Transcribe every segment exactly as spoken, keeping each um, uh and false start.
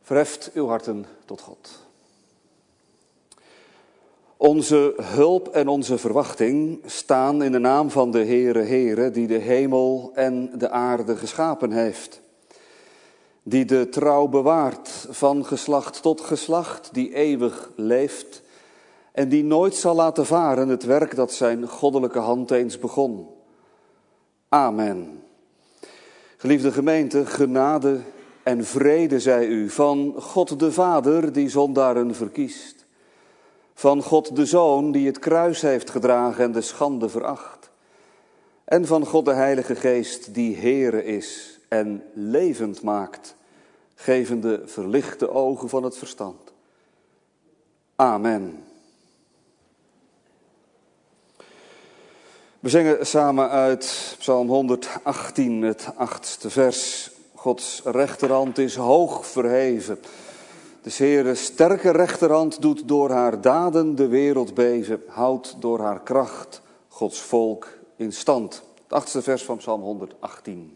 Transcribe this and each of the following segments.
Verheft uw harten tot God. Onze hulp en onze verwachting staan in de naam van de Heere Heere, die de hemel en de aarde geschapen heeft. Die de trouw bewaart van geslacht tot geslacht, die eeuwig leeft en die nooit zal laten varen het werk dat zijn goddelijke hand eens begon. Amen. Geliefde gemeente, genade en vrede zij u van God de Vader die zondaren verkiest. Van God de Zoon die het kruis heeft gedragen en de schande veracht. En van God de Heilige Geest die Heere is en levend maakt, gevende verlichte ogen van het verstand. Amen. We zingen samen uit Psalm honderdachttien, het achtste vers. Gods rechterhand is hoog verheven. De Heere sterke rechterhand doet door haar daden de wereld beven. Houdt door haar kracht Gods volk in stand. Het achtste vers van Psalm honderdachttien.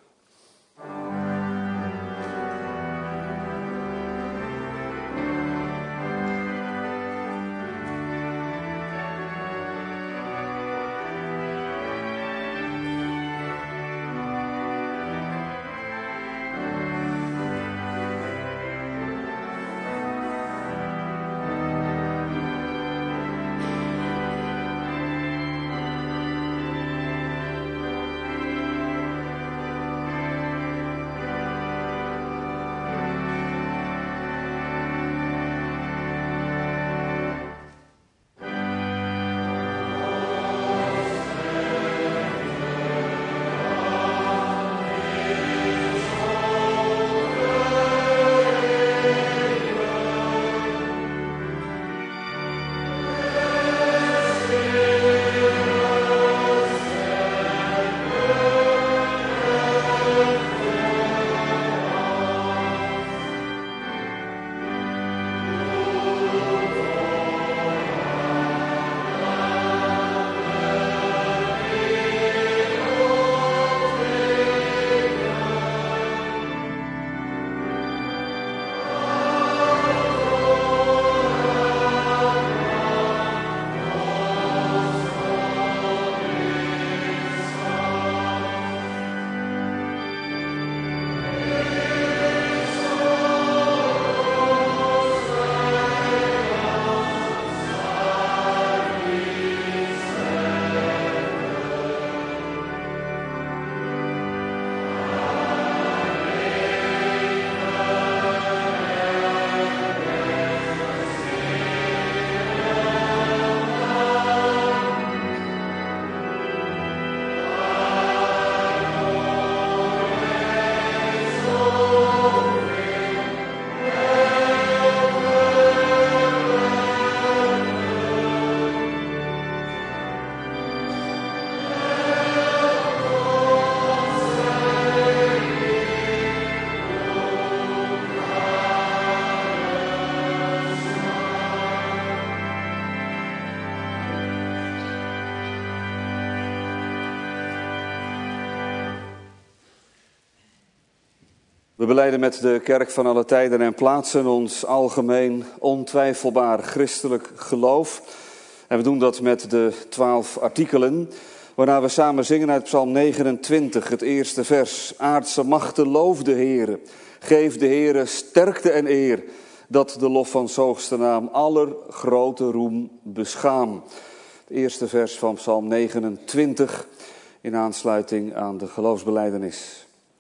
We belijden met de kerk van alle tijden en plaatsen ons algemeen ontwijfelbaar christelijk geloof. En we doen dat met de twaalf artikelen, waarna we samen zingen uit Psalm negenentwintig, het eerste vers. Aardse machten, loof de Heere, geef de Heere sterkte en eer, dat de lof van 's hoogste naam aller grote roem beschaam. Het eerste vers van Psalm negenentwintig in aansluiting aan de geloofsbelijdenis.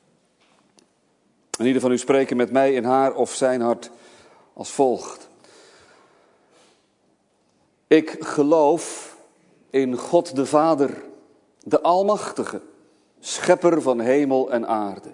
En ieder van u spreken met mij in haar of zijn hart als volgt. Ik geloof in God de Vader, de Almachtige, schepper van hemel en aarde.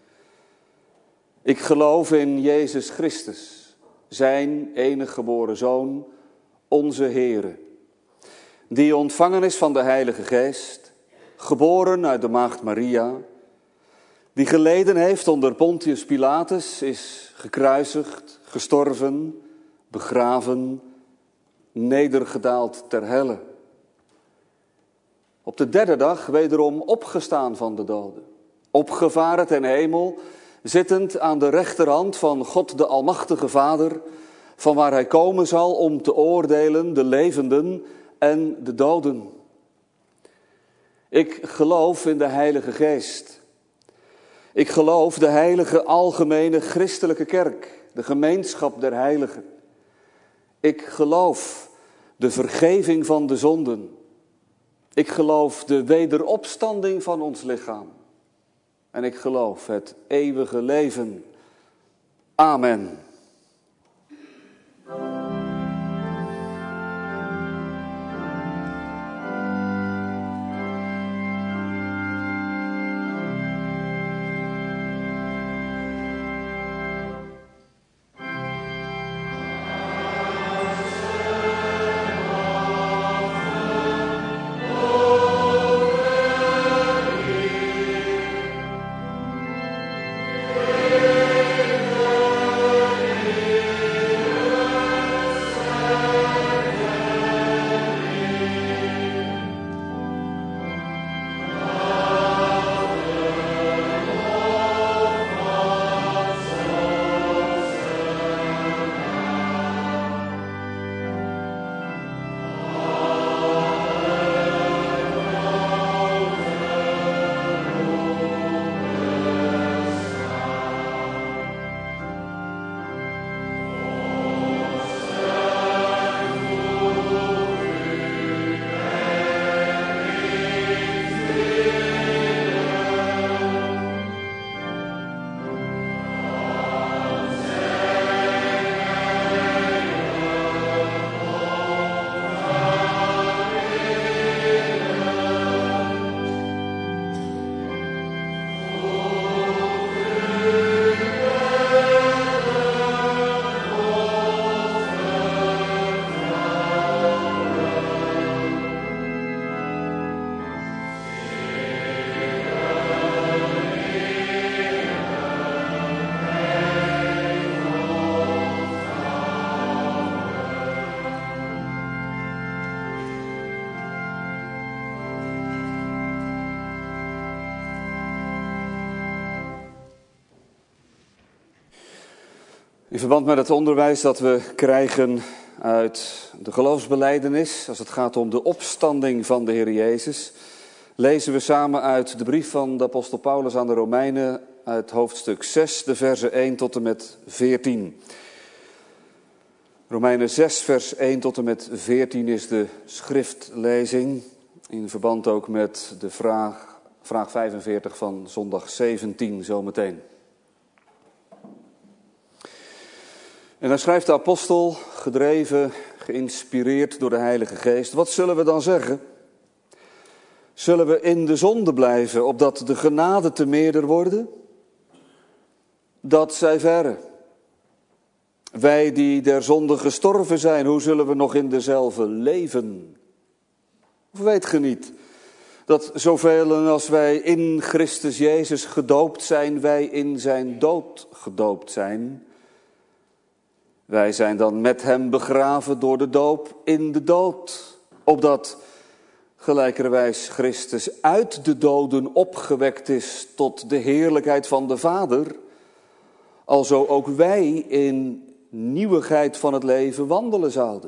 Ik geloof in Jezus Christus, zijn enige geboren Zoon, onze Heere, die ontvangen is van de Heilige Geest, geboren uit de maagd Maria, die geleden heeft onder Pontius Pilatus, is gekruisigd, gestorven, begraven, nedergedaald ter helle. Op de derde dag wederom opgestaan van de doden, opgevaren ten hemel, zittend aan de rechterhand van God de Almachtige Vader, van waar hij komen zal om te oordelen de levenden en de doden. Ik geloof in de Heilige Geest. Ik geloof de heilige algemene christelijke kerk, de gemeenschap der heiligen. Ik geloof de vergeving van de zonden. Ik geloof de wederopstanding van ons lichaam. En ik geloof het eeuwige leven. Amen. In verband met het onderwijs dat we krijgen uit de geloofsbelijdenis, als het gaat om de opstanding van de Heer Jezus, lezen we samen uit de brief van de apostel Paulus aan de Romeinen uit hoofdstuk zes, de versen één tot en met veertien. Romeinen zes, vers één tot en met veertien is de schriftlezing, in verband ook met de vraag, vraag vijfenveertig van zondag zeventien zometeen. En dan schrijft de apostel, gedreven, geïnspireerd door de Heilige Geest: wat zullen we dan zeggen? Zullen we in de zonde blijven, opdat de genade te meerder worden? Dat zij verre. Wij die der zonde gestorven zijn, hoe zullen we nog in dezelfde leven? Of weet ge niet dat zoveel als wij in Christus Jezus gedoopt zijn, wij in zijn dood gedoopt zijn? Wij zijn dan met hem begraven door de doop in de dood, opdat gelijkerwijs Christus uit de doden opgewekt is tot de heerlijkheid van de Vader, alzo ook wij in nieuwigheid van het leven wandelen zouden.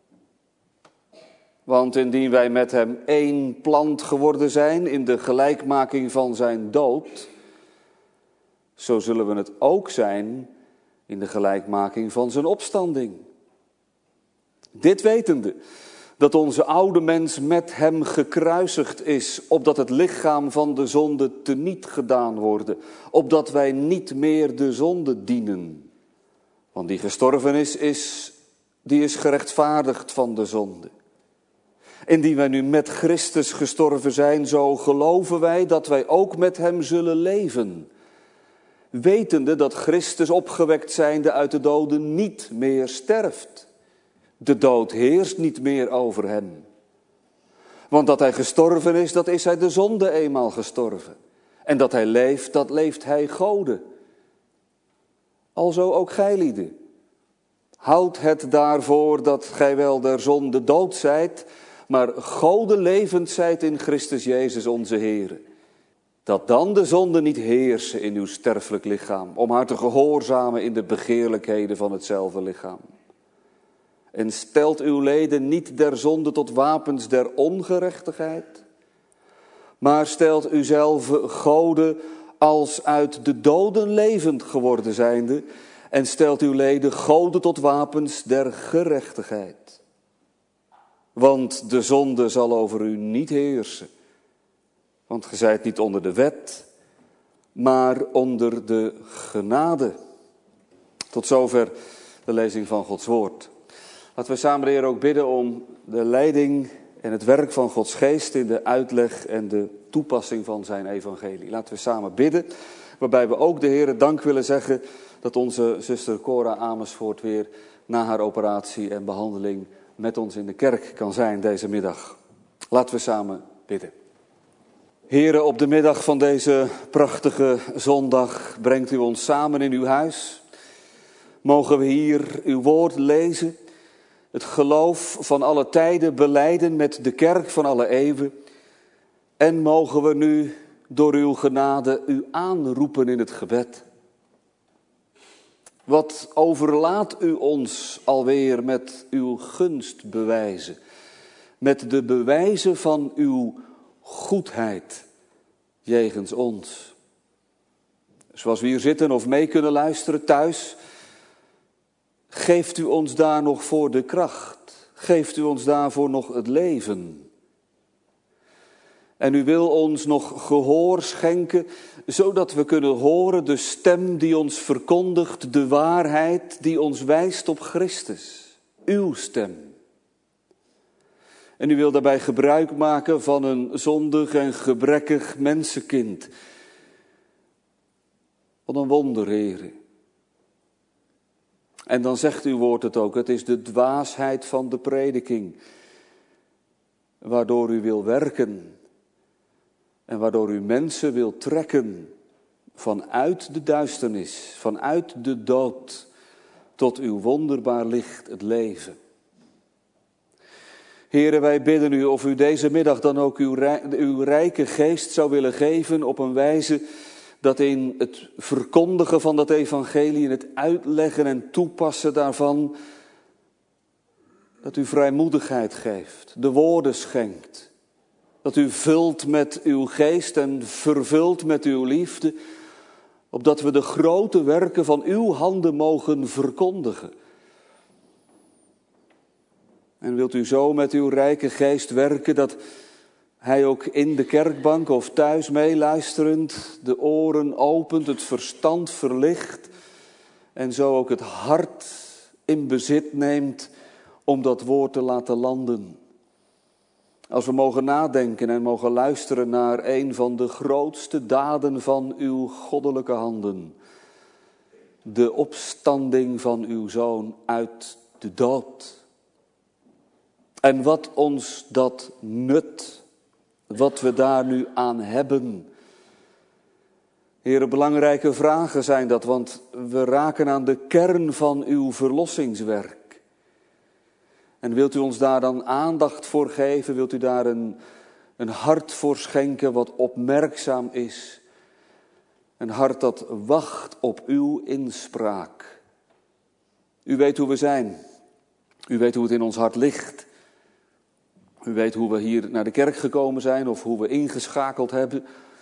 Want indien wij met hem één plant geworden zijn in de gelijkmaking van zijn dood, zo zullen we het ook zijn in de gelijkmaking van zijn opstanding. Dit wetende, dat onze oude mens met hem gekruisigd is, opdat het lichaam van de zonde teniet gedaan worden, opdat wij niet meer de zonde dienen. Want die gestorven is, is, die is gerechtvaardigd van de zonde. Indien wij nu met Christus gestorven zijn, zo geloven wij dat wij ook met hem zullen leven, wetende dat Christus opgewekt zijnde uit de doden niet meer sterft. De dood heerst niet meer over hem. Want dat hij gestorven is, dat is hij de zonde eenmaal gestorven. En dat hij leeft, dat leeft hij Gode. Alzo ook gijlieden. Houd het daarvoor dat gij wel der zonde dood zijt, maar Gode levend zijt in Christus Jezus onze Heere. dat dan de zonde niet heersen in uw sterfelijk lichaam, om haar te gehoorzamen in de begeerlijkheden van hetzelfde lichaam. En stelt uw leden niet der zonde tot wapens der ongerechtigheid, maar stelt uzelf goden als uit de doden levend geworden zijnde, en stelt uw leden goden tot wapens der gerechtigheid. Want de zonde zal over u niet heersen, want ge zijt niet onder de wet, maar onder de genade. Tot zover de lezing van Gods woord. Laten we samen de Heer ook bidden om de leiding en het werk van Gods geest in de uitleg en de toepassing van zijn evangelie. Laten we samen bidden, waarbij we ook de Heer dank willen zeggen dat onze zuster Cora Amersfoort weer na haar operatie en behandeling met ons in de kerk kan zijn deze middag. Laten we samen bidden. Heere, op de middag van deze prachtige zondag brengt u ons samen in uw huis. Mogen we hier uw woord lezen, het geloof van alle tijden belijden met de kerk van alle eeuwen. En mogen we nu door uw genade u aanroepen in het gebed. Wat overlaat u ons alweer met uw gunstbewijzen, met de bewijzen van uw goedheid jegens ons. Zoals we hier zitten of mee kunnen luisteren thuis, geeft u ons daar nog voor de kracht, geeft u ons daarvoor nog het leven. En u wil ons nog gehoor schenken, zodat we kunnen horen de stem die ons verkondigt, de waarheid die ons wijst op Christus, uw stem. En u wil daarbij gebruik maken van een zondig en gebrekkig mensenkind. Wat een wonder, Heere. En dan zegt uw woord het ook, het is de dwaasheid van de prediking, waardoor u wil werken en waardoor u mensen wil trekken vanuit de duisternis, vanuit de dood, tot uw wonderbaar licht, het leven. Heere, wij bidden u of u deze middag dan ook uw, uw rijke geest zou willen geven op een wijze dat in het verkondigen van dat evangelie, in het uitleggen en toepassen daarvan, dat u vrijmoedigheid geeft, de woorden schenkt. Dat u vult met uw geest en vervult met uw liefde, opdat we de grote werken van uw handen mogen verkondigen. En wilt u zo met uw rijke geest werken dat hij ook in de kerkbank of thuis meeluisterend de oren opent, het verstand verlicht en zo ook het hart in bezit neemt om dat woord te laten landen. Als we mogen nadenken en mogen luisteren naar een van de grootste daden van uw goddelijke handen. De opstanding van uw Zoon uit de dood. En wat ons dat nut, wat we daar nu aan hebben. Heren, belangrijke vragen zijn dat, want we raken aan de kern van uw verlossingswerk. En wilt u ons daar dan aandacht voor geven? Wilt u daar een, een hart voor schenken wat opmerkzaam is? Een hart dat wacht op uw inspraak. U weet hoe we zijn. U weet hoe het in ons hart ligt. U weet hoe we hier naar de kerk gekomen zijn of hoe we ingeschakeld hebben.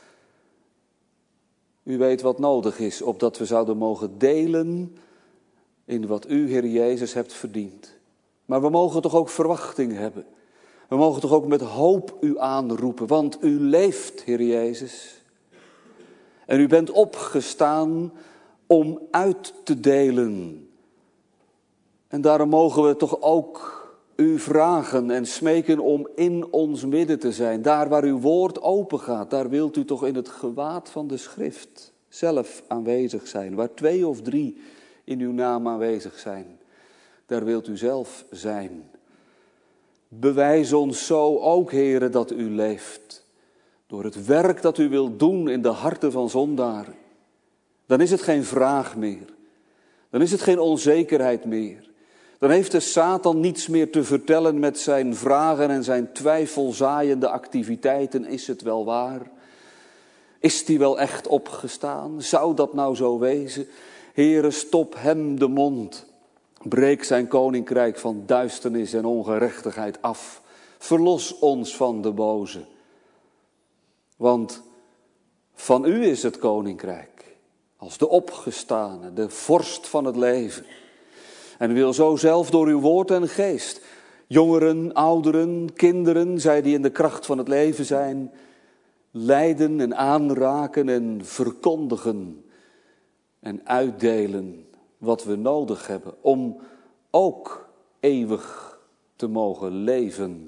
U weet wat nodig is, opdat we zouden mogen delen in wat u, Heer Jezus, hebt verdiend. Maar we mogen toch ook verwachting hebben. We mogen toch ook met hoop u aanroepen, want u leeft, Heer Jezus. En u bent opgestaan om uit te delen. En daarom mogen we toch ook u vragen en smeken om in ons midden te zijn. Daar waar uw woord open gaat, daar wilt u toch in het gewaad van de schrift zelf aanwezig zijn. Waar twee of drie in uw naam aanwezig zijn, daar wilt u zelf zijn. Bewijs ons zo ook, Heere, dat u leeft. Door het werk dat u wilt doen in de harten van zondaren. Dan is het geen vraag meer. Dan is het geen onzekerheid meer. Dan heeft de Satan niets meer te vertellen met zijn vragen en zijn twijfelzaaiende activiteiten. Is het wel waar? Is die wel echt opgestaan? Zou dat nou zo wezen? Heere, stop hem de mond. Breek zijn koninkrijk van duisternis en ongerechtigheid af. Verlos ons van de boze. Want van u is het koninkrijk, als de opgestane, de vorst van het leven. En u wil zo zelf door uw woord en geest, jongeren, ouderen, kinderen, zij die in de kracht van het leven zijn, leiden en aanraken en verkondigen en uitdelen wat we nodig hebben om ook eeuwig te mogen leven.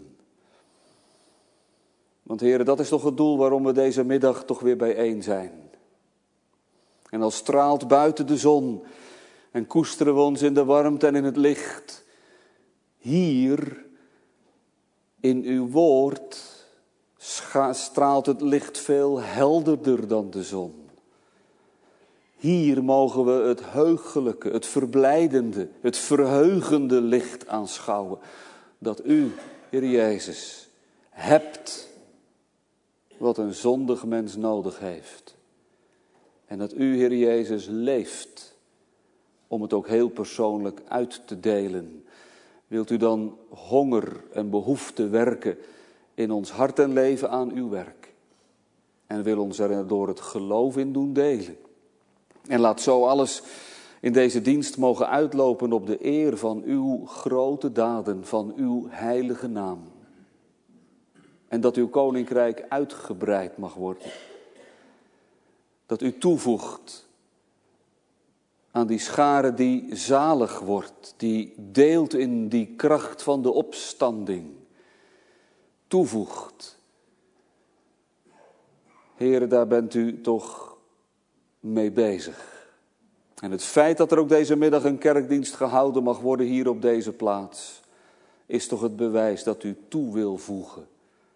Want heren, dat is toch het doel waarom we deze middag toch weer bijeen zijn. En al straalt buiten de zon en koesteren we ons in de warmte en in het licht. Hier, in uw woord, straalt het licht veel helderder dan de zon. Hier mogen we het heugelijke, het verblijdende, het verheugende licht aanschouwen. Dat u, Heer Jezus, hebt wat een zondig mens nodig heeft. En dat u, Heer Jezus, leeft om het ook heel persoonlijk uit te delen. Wilt u dan honger en behoefte werken in ons hart en leven aan uw werk. En wil ons er door het geloof in doen delen. En laat zo alles in deze dienst mogen uitlopen op de eer van uw grote daden, van uw heilige naam. En dat uw koninkrijk uitgebreid mag worden. Dat u toevoegt aan die schare die zalig wordt, die deelt in die kracht van de opstanding. Toevoegt. Heren, daar bent u toch mee bezig. En het feit dat er ook deze middag een kerkdienst gehouden mag worden hier op deze plaats, is toch het bewijs dat u toe wil voegen.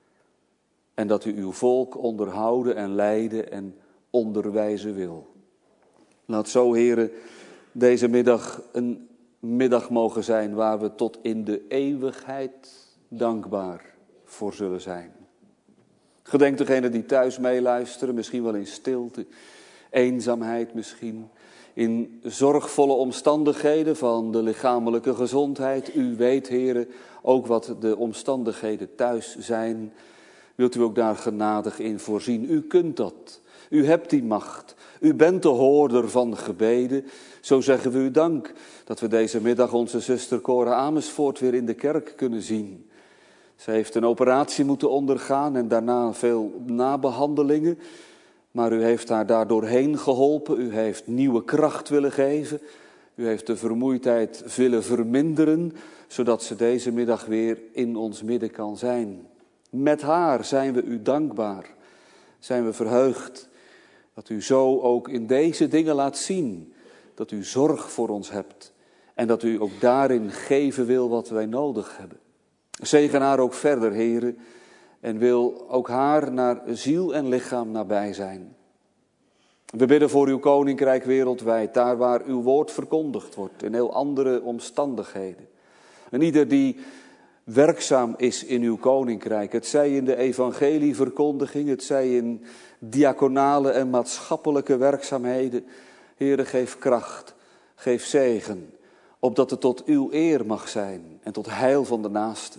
En dat u uw volk onderhouden en leiden en onderwijzen wil. Laat zo, heren, deze middag een middag mogen zijn waar we tot in de eeuwigheid dankbaar voor zullen zijn. Gedenk degenen die thuis meeluisteren, misschien wel in stilte, eenzaamheid misschien, in zorgvolle omstandigheden van de lichamelijke gezondheid. U weet, heren, ook wat de omstandigheden thuis zijn. Wilt u ook daar genadig in voorzien? U kunt dat. U hebt die macht. U bent de hoorder van gebeden. Zo zeggen we u dank dat we deze middag onze zuster Cora Amersfoort weer in de kerk kunnen zien. Zij heeft een operatie moeten ondergaan en daarna veel nabehandelingen. Maar u heeft haar daardoor heen geholpen. U heeft nieuwe kracht willen geven. U heeft de vermoeidheid willen verminderen, zodat ze deze middag weer in ons midden kan zijn. Met haar zijn we u dankbaar. Zijn we verheugd dat u zo ook in deze dingen laat zien dat u zorg voor ons hebt. En dat u ook daarin geven wil wat wij nodig hebben. Zegen haar ook verder, heren. En wil ook haar naar ziel en lichaam nabij zijn. We bidden voor uw koninkrijk wereldwijd, daar waar uw woord verkondigd wordt, in heel andere omstandigheden. En ieder die werkzaam is in uw koninkrijk, het zij in de evangelieverkondiging, het zij in diaconale en maatschappelijke werkzaamheden. Heere, geef kracht, geef zegen, opdat het tot uw eer mag zijn en tot heil van de naaste.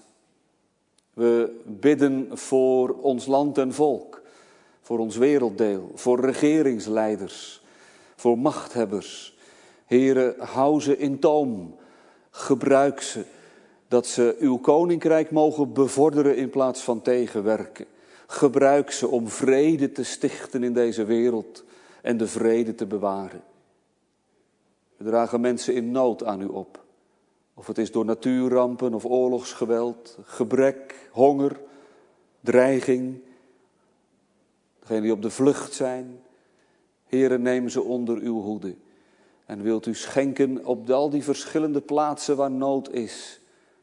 We bidden voor ons land en volk, voor ons werelddeel, voor regeringsleiders, voor machthebbers. Heere, hou ze in toom, gebruik ze, dat ze uw koninkrijk mogen bevorderen in plaats van tegenwerken. Gebruik ze om vrede te stichten in deze wereld en de vrede te bewaren. We dragen mensen in nood aan u op. Of het is door natuurrampen of oorlogsgeweld, gebrek, honger, dreiging. Degenen die op de vlucht zijn. Heere, neem ze onder uw hoede. En wilt u schenken op al die verschillende plaatsen waar nood is,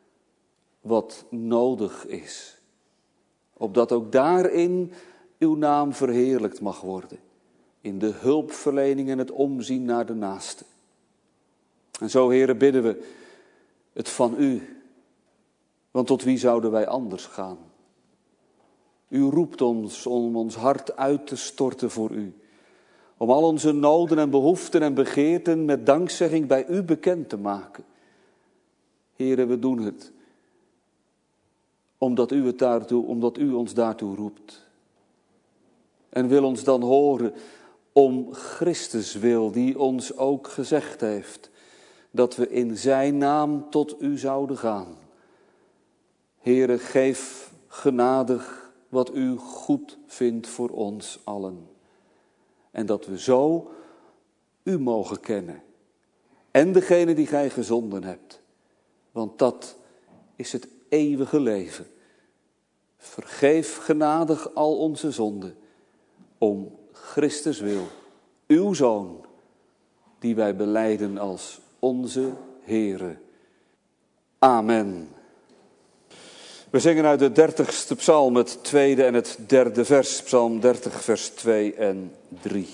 wat nodig is. Opdat ook daarin uw naam verheerlijkt mag worden. In de hulpverlening en het omzien naar de naaste. En zo, Heere, bidden we het van u. Want tot wie zouden wij anders gaan? U roept ons om ons hart uit te storten voor u. Om al onze noden en behoeften en begeerten met dankzegging bij u bekend te maken. Heere, we doen het. Omdat u, het daartoe, omdat u ons daartoe roept. En wil ons dan horen om Christus wil, die ons ook gezegd heeft dat we in zijn naam tot u zouden gaan. Heere, geef genadig wat u goed vindt voor ons allen. En dat we zo u mogen kennen. En degene die gij gezonden hebt. Want dat is het eeuwige leven. Vergeef genadig al onze zonden. Om Christus wil, uw Zoon, die wij belijden als onze Heere. Amen. We zingen uit de dertigste psalm, het tweede en het derde vers. Psalm dertig, vers twee en drie.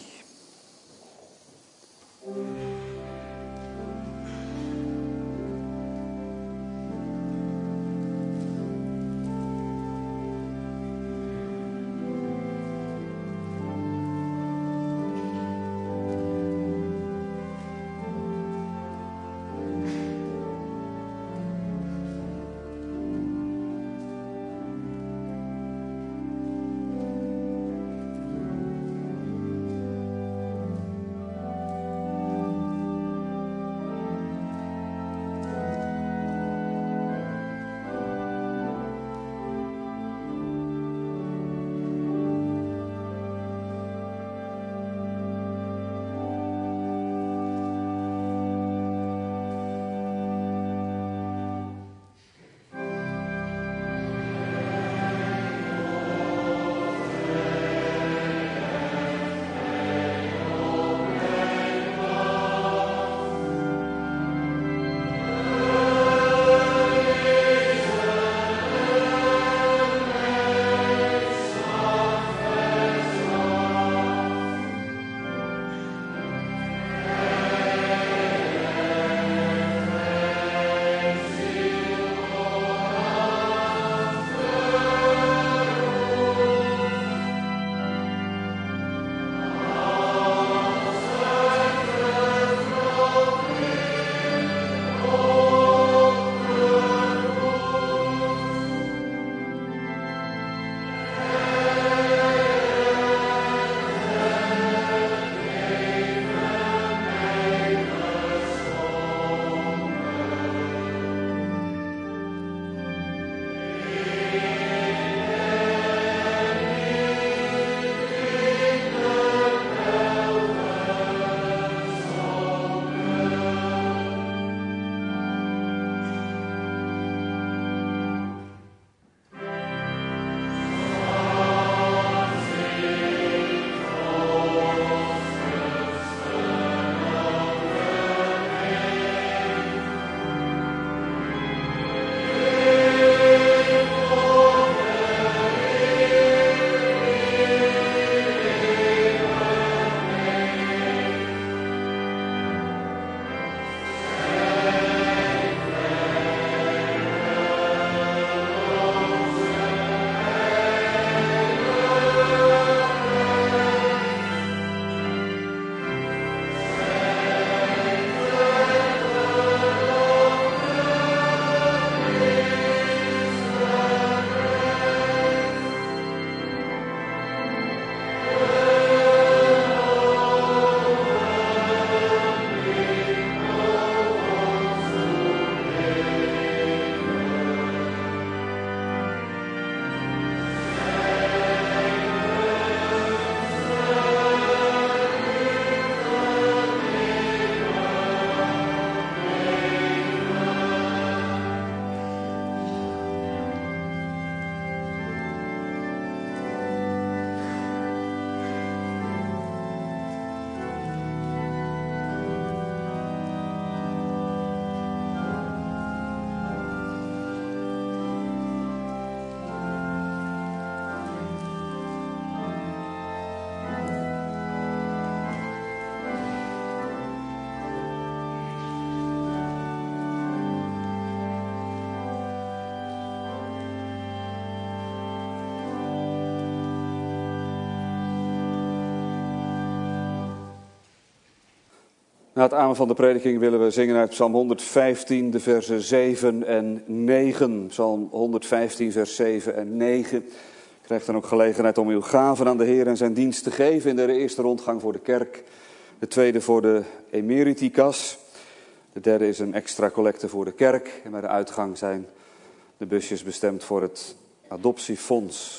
Na het amen van de prediking willen we zingen uit Psalm honderdvijftien, de versen zeven en negen. Psalm honderdvijftien, vers zeven en negen. U krijgt dan ook gelegenheid om uw gaven aan de Heer en zijn dienst te geven in de eerste rondgang voor de kerk. De tweede voor de emeritikas. De derde is een extra collecte voor de kerk. En bij de uitgang zijn de busjes bestemd voor het adoptiefonds.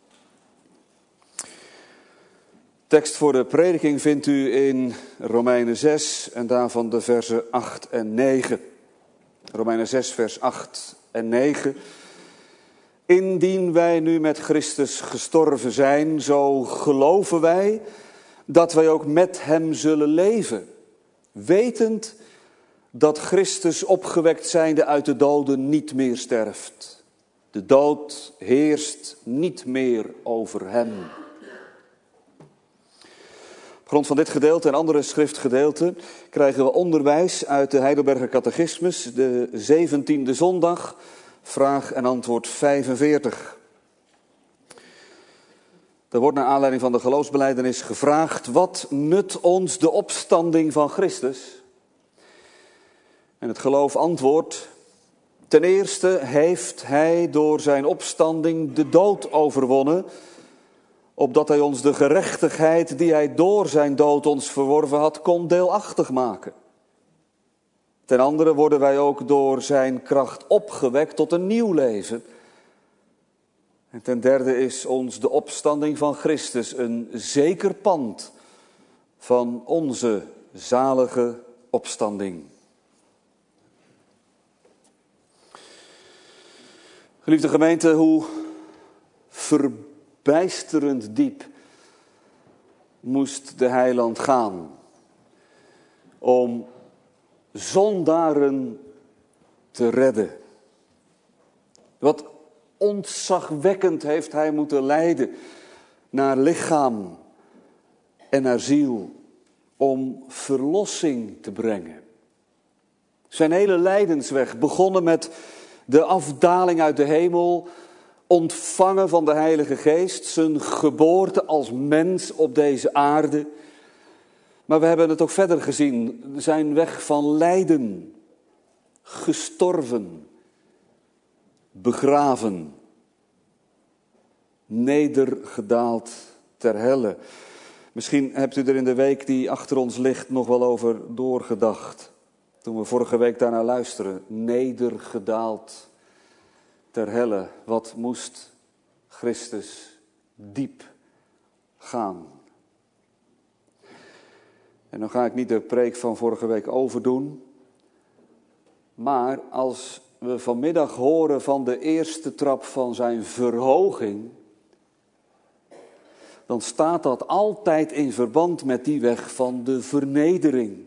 Tekst voor de prediking vindt u in Romeinen zes en daarvan de versen acht en negen. Romeinen zes, vers acht en negen. Indien wij nu met Christus gestorven zijn, zo geloven wij dat wij ook met hem zullen leven. Wetend dat Christus opgewekt zijnde uit de doden niet meer sterft. De dood heerst niet meer over hem. Op grond van dit gedeelte en andere schriftgedeelten krijgen we onderwijs uit de Heidelberger Catechismus, de zeventiende zondag, vraag en antwoord vijfenveertig. Er wordt naar aanleiding van de geloofsbelijdenis gevraagd: wat nut ons de opstanding van Christus? En het geloof antwoordt: ten eerste heeft hij door zijn opstanding de dood overwonnen, opdat hij ons de gerechtigheid die hij door zijn dood ons verworven had, kon deelachtig maken. Ten andere worden wij ook door zijn kracht opgewekt tot een nieuw leven. En ten derde is ons de opstanding van Christus een zeker pand van onze zalige opstanding. Geliefde gemeente, hoe verbijsterend diep moest de heiland gaan om zondaren te redden. Wat ontzagwekkend heeft hij moeten lijden naar lichaam en naar ziel om verlossing te brengen. Zijn hele lijdensweg, begonnen met de afdaling uit de hemel, ontvangen van de Heilige Geest, zijn geboorte als mens op deze aarde. Maar we hebben het ook verder gezien, zijn weg van lijden, gestorven, begraven, nedergedaald ter helle. Misschien hebt u er in de week die achter ons ligt nog wel over doorgedacht. Toen we vorige week daarnaar luisteren, nedergedaald ter helle. Wat moest Christus diep gaan? En dan ga ik niet de preek van vorige week overdoen. Maar als we vanmiddag horen van de eerste trap van zijn verhoging, dan staat dat altijd in verband met die weg van de vernedering.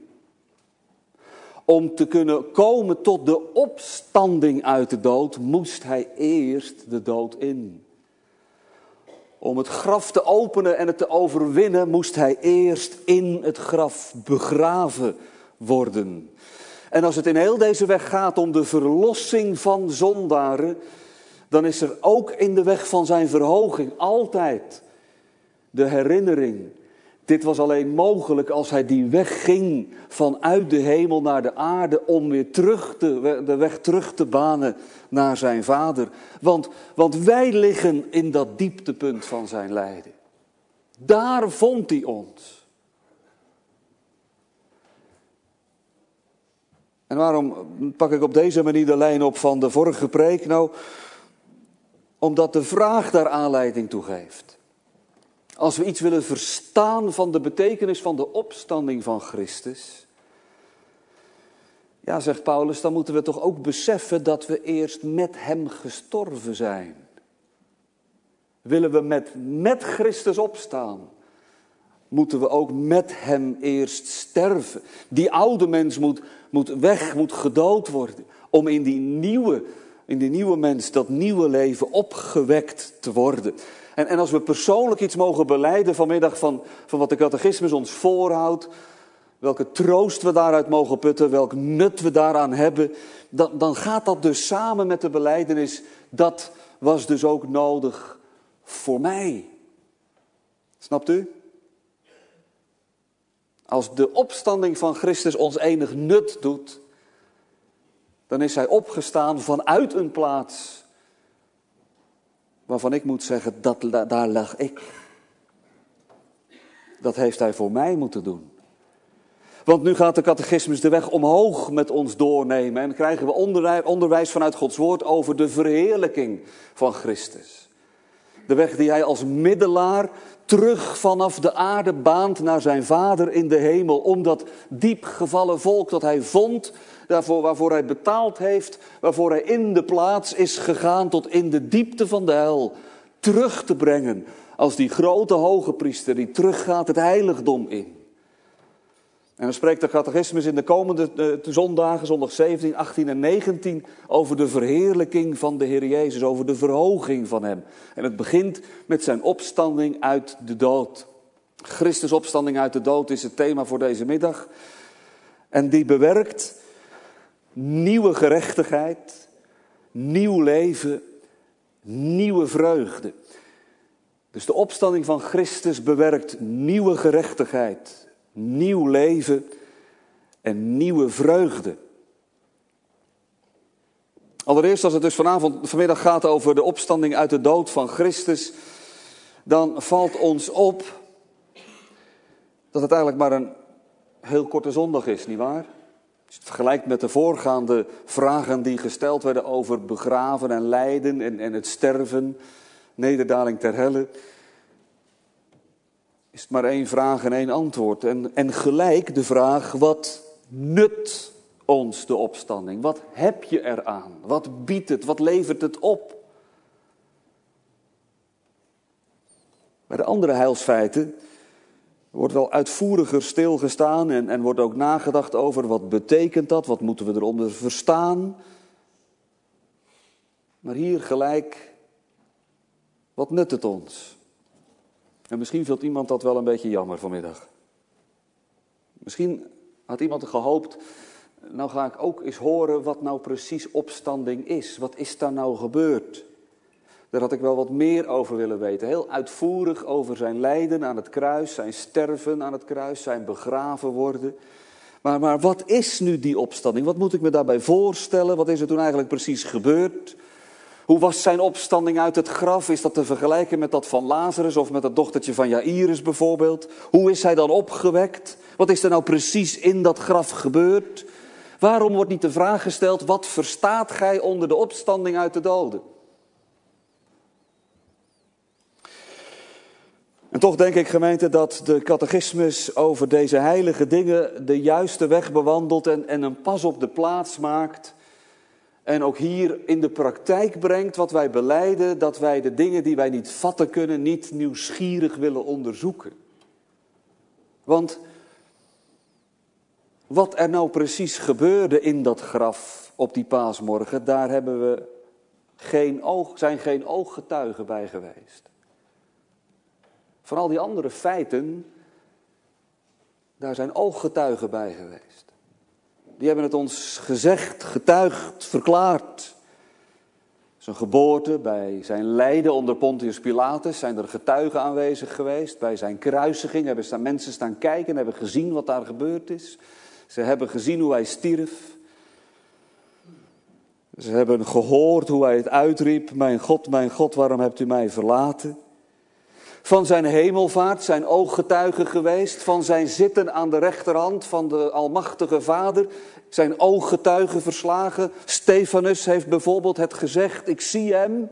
Om te kunnen komen tot de opstanding uit de dood, moest hij eerst de dood in. Om het graf te openen en het te overwinnen, moest hij eerst in het graf begraven worden. En als het in heel deze weg gaat om de verlossing van zondaren, dan is er ook in de weg van zijn verhoging altijd de herinnering. Dit was alleen mogelijk als hij die weg ging vanuit de hemel naar de aarde om weer terug te, de weg terug te banen naar zijn Vader. Want, want wij liggen in dat dieptepunt van zijn lijden. Daar vond hij ons. En waarom pak ik op deze manier de lijn op van de vorige preek? Nou, omdat de vraag daar aanleiding toe geeft. Als we iets willen verstaan van de betekenis van de opstanding van Christus, ja, zegt Paulus, dan moeten we toch ook beseffen dat we eerst met hem gestorven zijn. Willen we met, met Christus opstaan, moeten we ook met hem eerst sterven. Die oude mens moet, moet weg, moet gedood worden, om in die nieuwe, in die nieuwe mens, dat nieuwe leven opgewekt te worden. En, en als we persoonlijk iets mogen belijden vanmiddag van, van wat de catechismus ons voorhoudt, welke troost we daaruit mogen putten, welk nut we daaraan hebben, dan, dan gaat dat dus samen met de belijdenis, dat was dus ook nodig voor mij. Snapt u? Als de opstanding van Christus ons enig nut doet, dan is hij opgestaan vanuit een plaats waarvan ik moet zeggen, dat, daar lag ik. Dat heeft hij voor mij moeten doen. Want nu gaat de catechismus de weg omhoog met ons doornemen en krijgen we onderwijs vanuit Gods woord over de verheerlijking van Christus. De weg die hij als middelaar terug vanaf de aarde baant naar zijn Vader in de hemel. Om dat diep gevallen volk dat hij vond, daarvoor, waarvoor hij betaald heeft, waarvoor hij in de plaats is gegaan tot in de diepte van de hel, terug te brengen als die grote hoge priester die teruggaat het heiligdom in. En dan spreekt de catechismus in de komende uh, zondagen, zondag zeventien, achttien en negentien, over de verheerlijking van de Heer Jezus, over de verhoging van hem. En het begint met zijn opstanding uit de dood. Christus' opstanding uit de dood is het thema voor deze middag. En die bewerkt nieuwe gerechtigheid, nieuw leven, nieuwe vreugde. Dus de opstanding van Christus bewerkt nieuwe gerechtigheid, nieuw leven en nieuwe vreugde. Allereerst, als het dus vanavond, vanmiddag gaat over de opstanding uit de dood van Christus, dan valt ons op dat het eigenlijk maar een heel korte zondag is, nietwaar? Als je het vergelijkt met de voorgaande vragen die gesteld werden over begraven en lijden en, en het sterven, nederdaling ter helle, is het maar één vraag en één antwoord. En, en gelijk de vraag, wat nut ons de opstanding? Wat heb je eraan? Wat biedt het? Wat levert het op? Bij de andere heilsfeiten wordt wel uitvoeriger stilgestaan en, en wordt ook nagedacht over wat betekent dat? Wat moeten we eronder verstaan? Maar hier gelijk, wat nut het ons? En misschien vindt iemand dat wel een beetje jammer vanmiddag. Misschien had iemand gehoopt, nou ga ik ook eens horen wat nou precies opstanding is. Wat is daar nou gebeurd? Daar had ik wel wat meer over willen weten. Heel uitvoerig over zijn lijden aan het kruis, zijn sterven aan het kruis, zijn begraven worden. Maar, maar wat is nu die opstanding? Wat moet ik me daarbij voorstellen? Wat is er toen eigenlijk precies gebeurd? Hoe was zijn opstanding uit het graf? Is dat te vergelijken met dat van Lazarus of met het dochtertje van Jairus bijvoorbeeld? Hoe is hij dan opgewekt? Wat is er nou precies in dat graf gebeurd? Waarom wordt niet de vraag gesteld, wat verstaat gij onder de opstanding uit de doden? En toch denk ik, gemeente, dat de catechismus over deze heilige dingen de juiste weg bewandelt en, en een pas op de plaats maakt. En ook hier in de praktijk brengt wat wij belijden, dat wij de dingen die wij niet vatten kunnen, niet nieuwsgierig willen onderzoeken. Want wat er nou precies gebeurde in dat graf op die paasmorgen, daar hebben we geen oog, zijn geen ooggetuigen bij geweest. Van al die andere feiten, daar zijn ooggetuigen bij geweest. Die hebben het ons gezegd, getuigd, verklaard. Zijn geboorte, bij zijn lijden onder Pontius Pilatus zijn er getuigen aanwezig geweest. Bij zijn kruisiging hebben staan, mensen staan kijken en hebben gezien wat daar gebeurd is. Ze hebben gezien hoe hij stierf. Ze hebben gehoord hoe hij het uitriep. Mijn God, mijn God, waarom hebt u mij verlaten? Van zijn hemelvaart zijn ooggetuigen geweest. Van zijn zitten aan de rechterhand van de Almachtige Vader zijn ooggetuigen verslagen. Stefanus heeft bijvoorbeeld het gezegd, ik zie hem.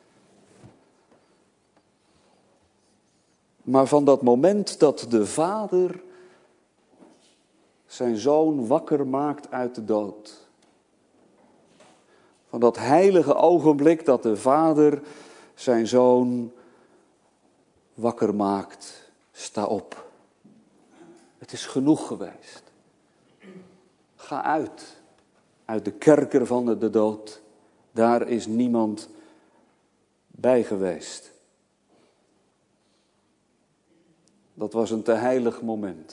Maar van dat moment dat de Vader zijn zoon wakker maakt uit de dood. Van dat heilige ogenblik dat de Vader zijn zoon wakker maakt, sta op. Het is genoeg geweest. Ga uit, uit de kerker van de dood. Daar is niemand bij geweest. Dat was een te heilig moment.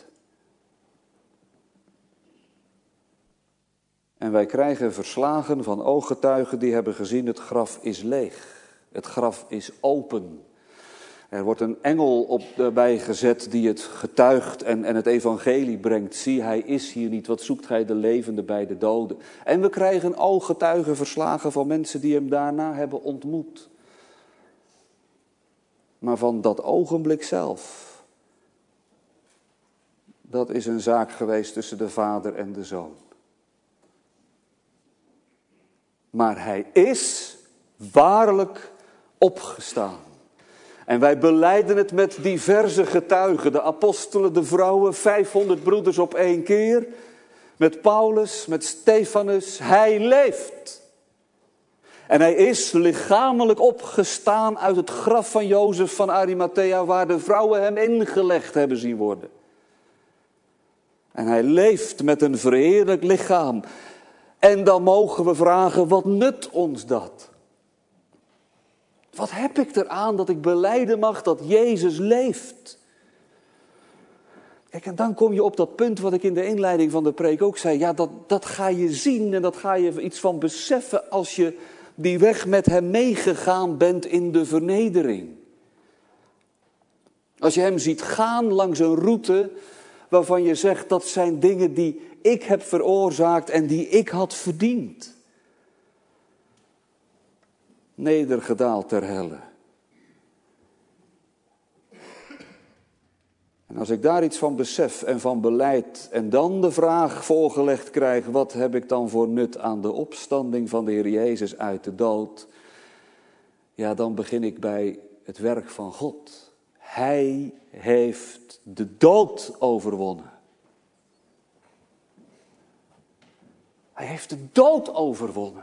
En wij krijgen verslagen van ooggetuigen die hebben gezien, het graf is leeg. Het graf is open. Er wordt een engel op, erbij gezet die het getuigt en, en het evangelie brengt. Zie, hij is hier niet. Wat zoekt hij de levende bij de doden? En we krijgen ooggetuigenverslagen van mensen die hem daarna hebben ontmoet. Maar van dat ogenblik zelf, dat is een zaak geweest tussen de vader en de zoon. Maar hij is waarlijk opgestaan. En wij belijden het met diverse getuigen. De apostelen, de vrouwen, vijfhonderd broeders op één keer. Met Paulus, met Stefanus. Hij leeft. En hij is lichamelijk opgestaan uit het graf van Jozef van Arimathea, waar de vrouwen hem ingelegd hebben zien worden. En hij leeft met een verheerlijk lichaam. En dan mogen we vragen, wat nut ons dat? Wat heb ik eraan dat ik belijden mag dat Jezus leeft? Kijk, en dan kom je op dat punt wat ik in de inleiding van de preek ook zei. Ja, dat, dat ga je zien en dat ga je iets van beseffen als je die weg met hem meegegaan bent in de vernedering. Als je hem ziet gaan langs een route waarvan je zegt, dat zijn dingen die ik heb veroorzaakt en die ik had verdiend. Nedergedaald ter helle. En als ik daar iets van besef en van beleid en dan de vraag voorgelegd krijg, wat heb ik dan voor nut aan de opstanding van de Heer Jezus uit de dood? Ja, dan begin ik bij het werk van God. Hij heeft de dood overwonnen. Hij heeft de dood overwonnen.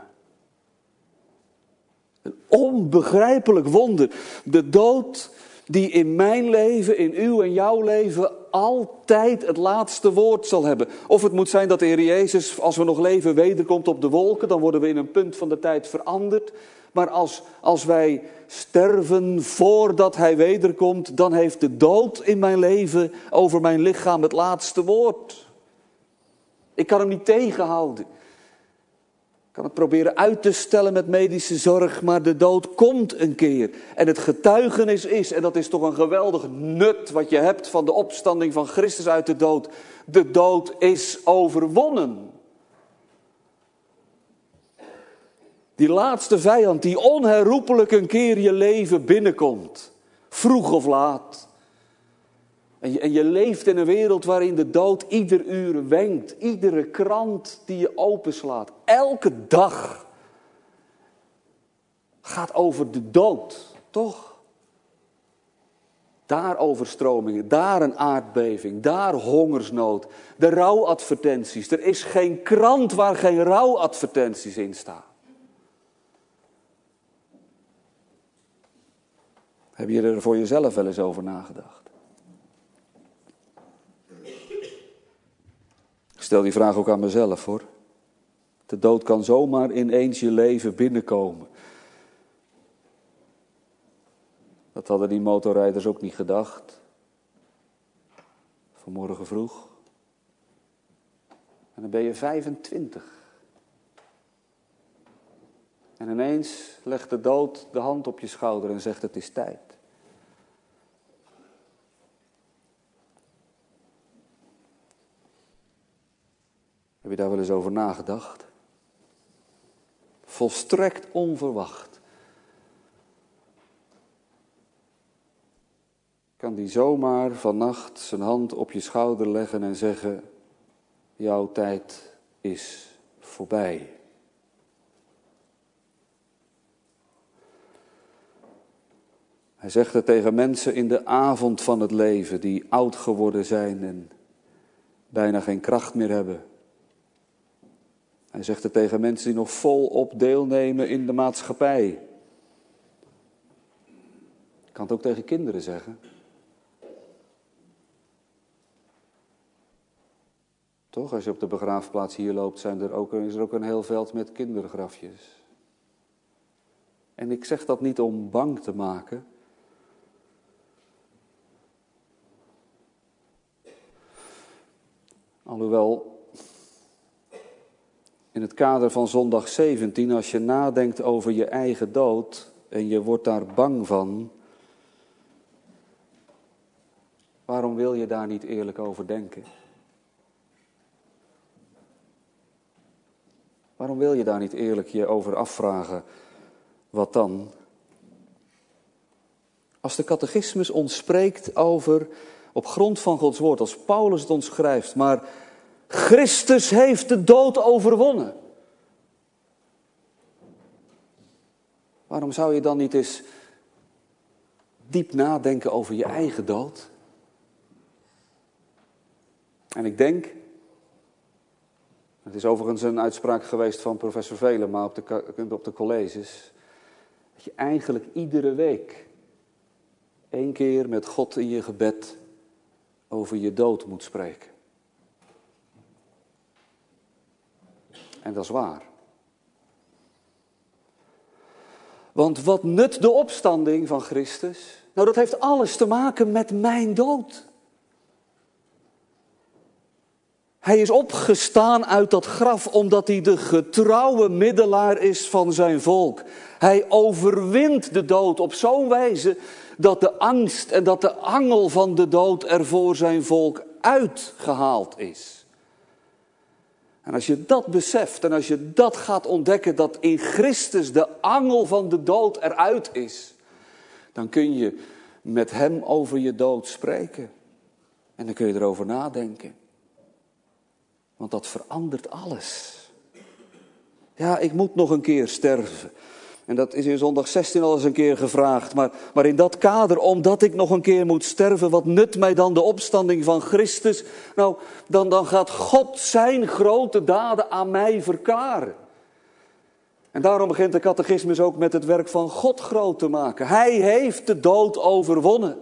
Een onbegrijpelijk wonder. De dood die in mijn leven, in uw en jouw leven altijd het laatste woord zal hebben. Of het moet zijn dat de Heer Jezus, als we nog leven, wederkomt op de wolken. Dan worden we in een punt van de tijd veranderd. Maar als, als wij sterven voordat hij wederkomt, dan heeft de dood in mijn leven over mijn lichaam het laatste woord. Ik kan hem niet tegenhouden. Ik kan het proberen uit te stellen met medische zorg, maar de dood komt een keer. En het getuigenis is, en dat is toch een geweldig nut wat je hebt van de opstanding van Christus uit de dood. De dood is overwonnen. Die laatste vijand die onherroepelijk een keer je leven binnenkomt. Vroeg of laat. En je, en je leeft in een wereld waarin de dood ieder uur wenkt. Iedere krant die je openslaat. Elke dag gaat over de dood. Toch? Daar overstromingen, daar een aardbeving, daar hongersnood. De rouwadvertenties. Er is geen krant waar geen rouwadvertenties in staan. Heb je er voor jezelf wel eens over nagedacht? Ik stel die vraag ook aan mezelf, hoor. De dood kan zomaar ineens je leven binnenkomen. Dat hadden die motorrijders ook niet gedacht. Vanmorgen vroeg. En dan ben je vijfentwintig. En ineens legt de dood de hand op je schouder en zegt, het is tijd. Heb je daar wel eens over nagedacht? Volstrekt onverwacht. Kan die zomaar vannacht zijn hand op je schouder leggen en zeggen, jouw tijd is voorbij. Hij zegt het tegen mensen in de avond van het leven die oud geworden zijn en bijna geen kracht meer hebben. Hij zegt het tegen mensen die nog volop deelnemen in de maatschappij. Ik kan het ook tegen kinderen zeggen. Toch, als je op de begraafplaats hier loopt, zijn er ook, is er ook een heel veld met kindergrafjes. En ik zeg dat niet om bang te maken. Alhoewel, in het kader van zondag zeventien, als je nadenkt over je eigen dood en je wordt daar bang van, Waarom wil je daar niet eerlijk over denken? Waarom wil je daar niet eerlijk je over afvragen? Wat dan? Als de catechismus ons spreekt over, op grond van Gods woord, als Paulus het ons schrijft, maar Christus heeft de dood overwonnen. Waarom zou je dan niet eens diep nadenken over je eigen dood? En ik denk, het is overigens een uitspraak geweest van professor Velema op de, op de colleges, dat je eigenlijk iedere week één keer met God in je gebed over je dood moet spreken. En dat is waar. Want wat nut de opstanding van Christus? Nou, dat heeft alles te maken met mijn dood. Hij is opgestaan uit dat graf omdat hij de getrouwe middelaar is van zijn volk. Hij overwint de dood op zo'n wijze dat de angst en dat de angel van de dood er voor zijn volk uitgehaald is. En als je dat beseft en als je dat gaat ontdekken, dat in Christus de angel van de dood eruit is, dan kun je met hem over je dood spreken. En dan kun je erover nadenken. Want dat verandert alles. Ja, ik moet nog een keer sterven. En dat is in zondag zestien al eens een keer gevraagd. Maar, maar in dat kader, omdat ik nog een keer moet sterven, wat nut mij dan de opstanding van Christus? Nou, dan, dan gaat God zijn grote daden aan mij verklaren. En daarom begint de catechismus ook met het werk van God groot te maken. Hij heeft de dood overwonnen.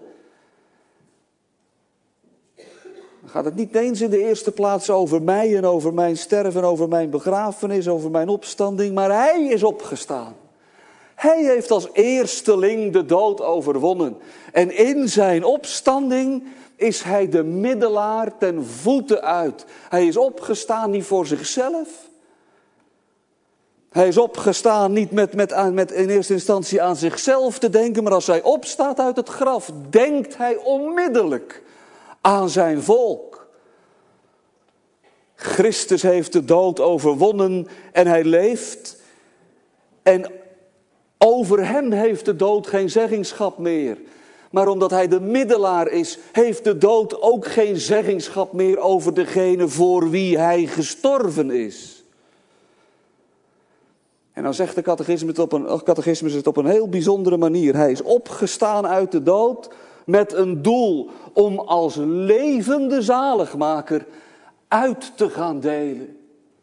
Dan gaat het niet eens in de eerste plaats over mij en over mijn sterven, over mijn begrafenis, over mijn opstanding, maar hij is opgestaan. Hij heeft als eersteling de dood overwonnen. En in zijn opstanding is hij de middelaar ten voeten uit. Hij is opgestaan niet voor zichzelf. Hij is opgestaan niet met, met, met in eerste instantie aan zichzelf te denken, maar als hij opstaat uit het graf, denkt hij onmiddellijk aan zijn volk. Christus heeft de dood overwonnen en hij leeft. En over hem heeft de dood geen zeggingschap meer. Maar omdat hij de middelaar is, heeft de dood ook geen zeggingschap meer over degene voor wie hij gestorven is. En dan zegt de catechismus het op een, catechismus het op een heel bijzondere manier. Hij is opgestaan uit de dood met een doel om als levende zaligmaker uit te gaan delen.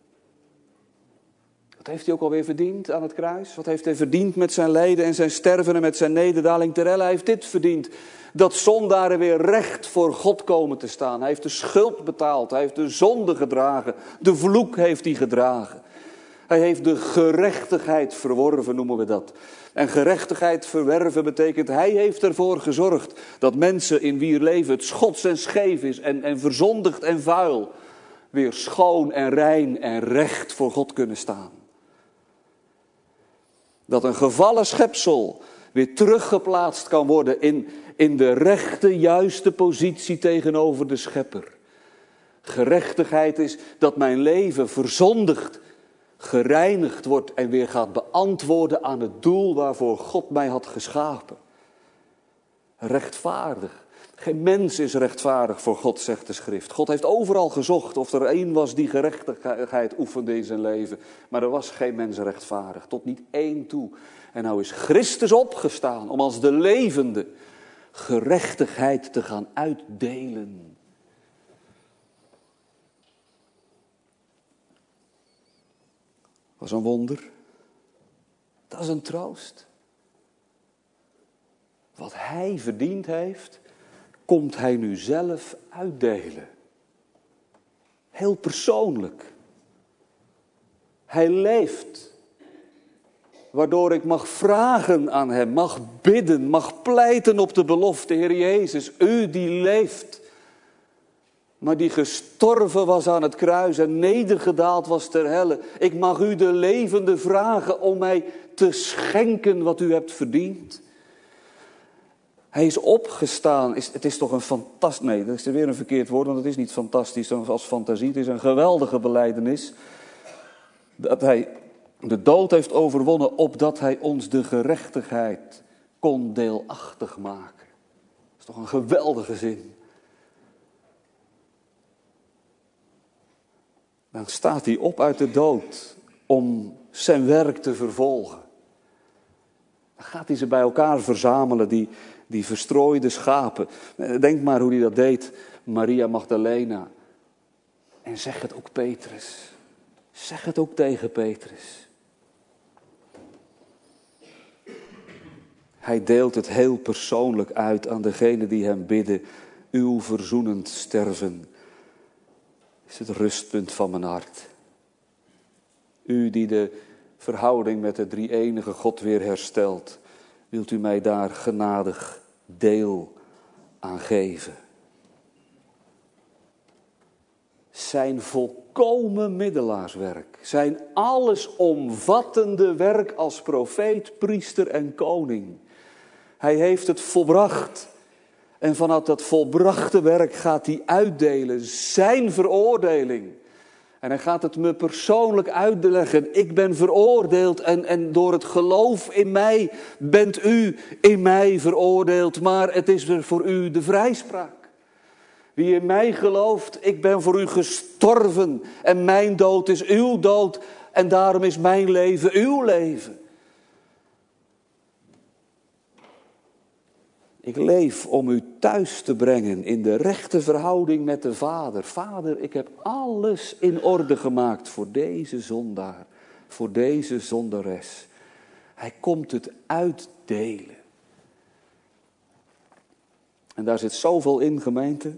Wat heeft hij ook alweer verdiend aan het kruis? Wat heeft hij verdiend met zijn lijden en zijn sterven en met zijn nederdaling ter helle? Hij heeft dit verdiend. Dat zondaren weer recht voor God komen te staan. Hij heeft de schuld betaald. Hij heeft de zonde gedragen. De vloek heeft hij gedragen. Hij heeft de gerechtigheid verworven, noemen we dat. En gerechtigheid verwerven betekent, hij heeft ervoor gezorgd dat mensen in wier leven het schots en scheef is en, en verzondigd en vuil, weer schoon en rein en recht voor God kunnen staan. Dat een gevallen schepsel weer teruggeplaatst kan worden in, in de rechte, juiste positie tegenover de schepper. Gerechtigheid is dat mijn leven verzondigd, gereinigd wordt en weer gaat beantwoorden aan het doel waarvoor God mij had geschapen. Rechtvaardig. Geen mens is rechtvaardig voor God, zegt de schrift. God heeft overal gezocht of er één was die gerechtigheid oefende in zijn leven. Maar er was geen mens rechtvaardig, tot niet één toe. En nou is Christus opgestaan om als de levende gerechtigheid te gaan uitdelen. Dat is een wonder. Dat is een troost. Wat hij verdiend heeft, komt hij nu zelf uitdelen. Heel persoonlijk. Hij leeft. Waardoor ik mag vragen aan hem, mag bidden, mag pleiten op de belofte. Heer Jezus, u die leeft, maar die gestorven was aan het kruis en nedergedaald was ter helle. Ik mag u de levende vragen om mij te schenken wat u hebt verdiend. Hij is opgestaan. Is, het is toch een fantastisch... Nee, dat is er weer een verkeerd woord, want het is niet fantastisch als fantasie. Het is een geweldige belijdenis. Dat hij de dood heeft overwonnen, opdat hij ons de gerechtigheid kon deelachtig maken. Dat is toch een geweldige zin. Dan staat hij op uit de dood om zijn werk te vervolgen. Dan gaat hij ze bij elkaar verzamelen, die, die verstrooide schapen. Denk maar hoe hij dat deed, Maria Magdalena. En zeg het ook Petrus. Zeg het ook tegen Petrus. Hij deelt het heel persoonlijk uit aan degenen die hem bidden. Uw verzoenend sterven is het rustpunt van mijn hart. U die de verhouding met de drie-enige God weer herstelt, wilt u mij daar genadig deel aan geven. Zijn volkomen middelaarswerk, zijn allesomvattende werk als profeet, priester en koning. Hij heeft het volbracht. En vanuit dat volbrachte werk gaat hij uitdelen, zijn veroordeling. En hij gaat het me persoonlijk uitleggen. Ik ben veroordeeld en, en door het geloof in mij bent u in mij veroordeeld. Maar het is er voor u de vrijspraak. Wie in mij gelooft, ik ben voor u gestorven. En mijn dood is uw dood. En daarom is mijn leven uw leven. Ik leef om u thuis te brengen in de rechte verhouding met de Vader. Vader, ik heb alles in orde gemaakt voor deze zondaar, voor deze zondares. Hij komt het uitdelen. En daar zit zoveel in, gemeente.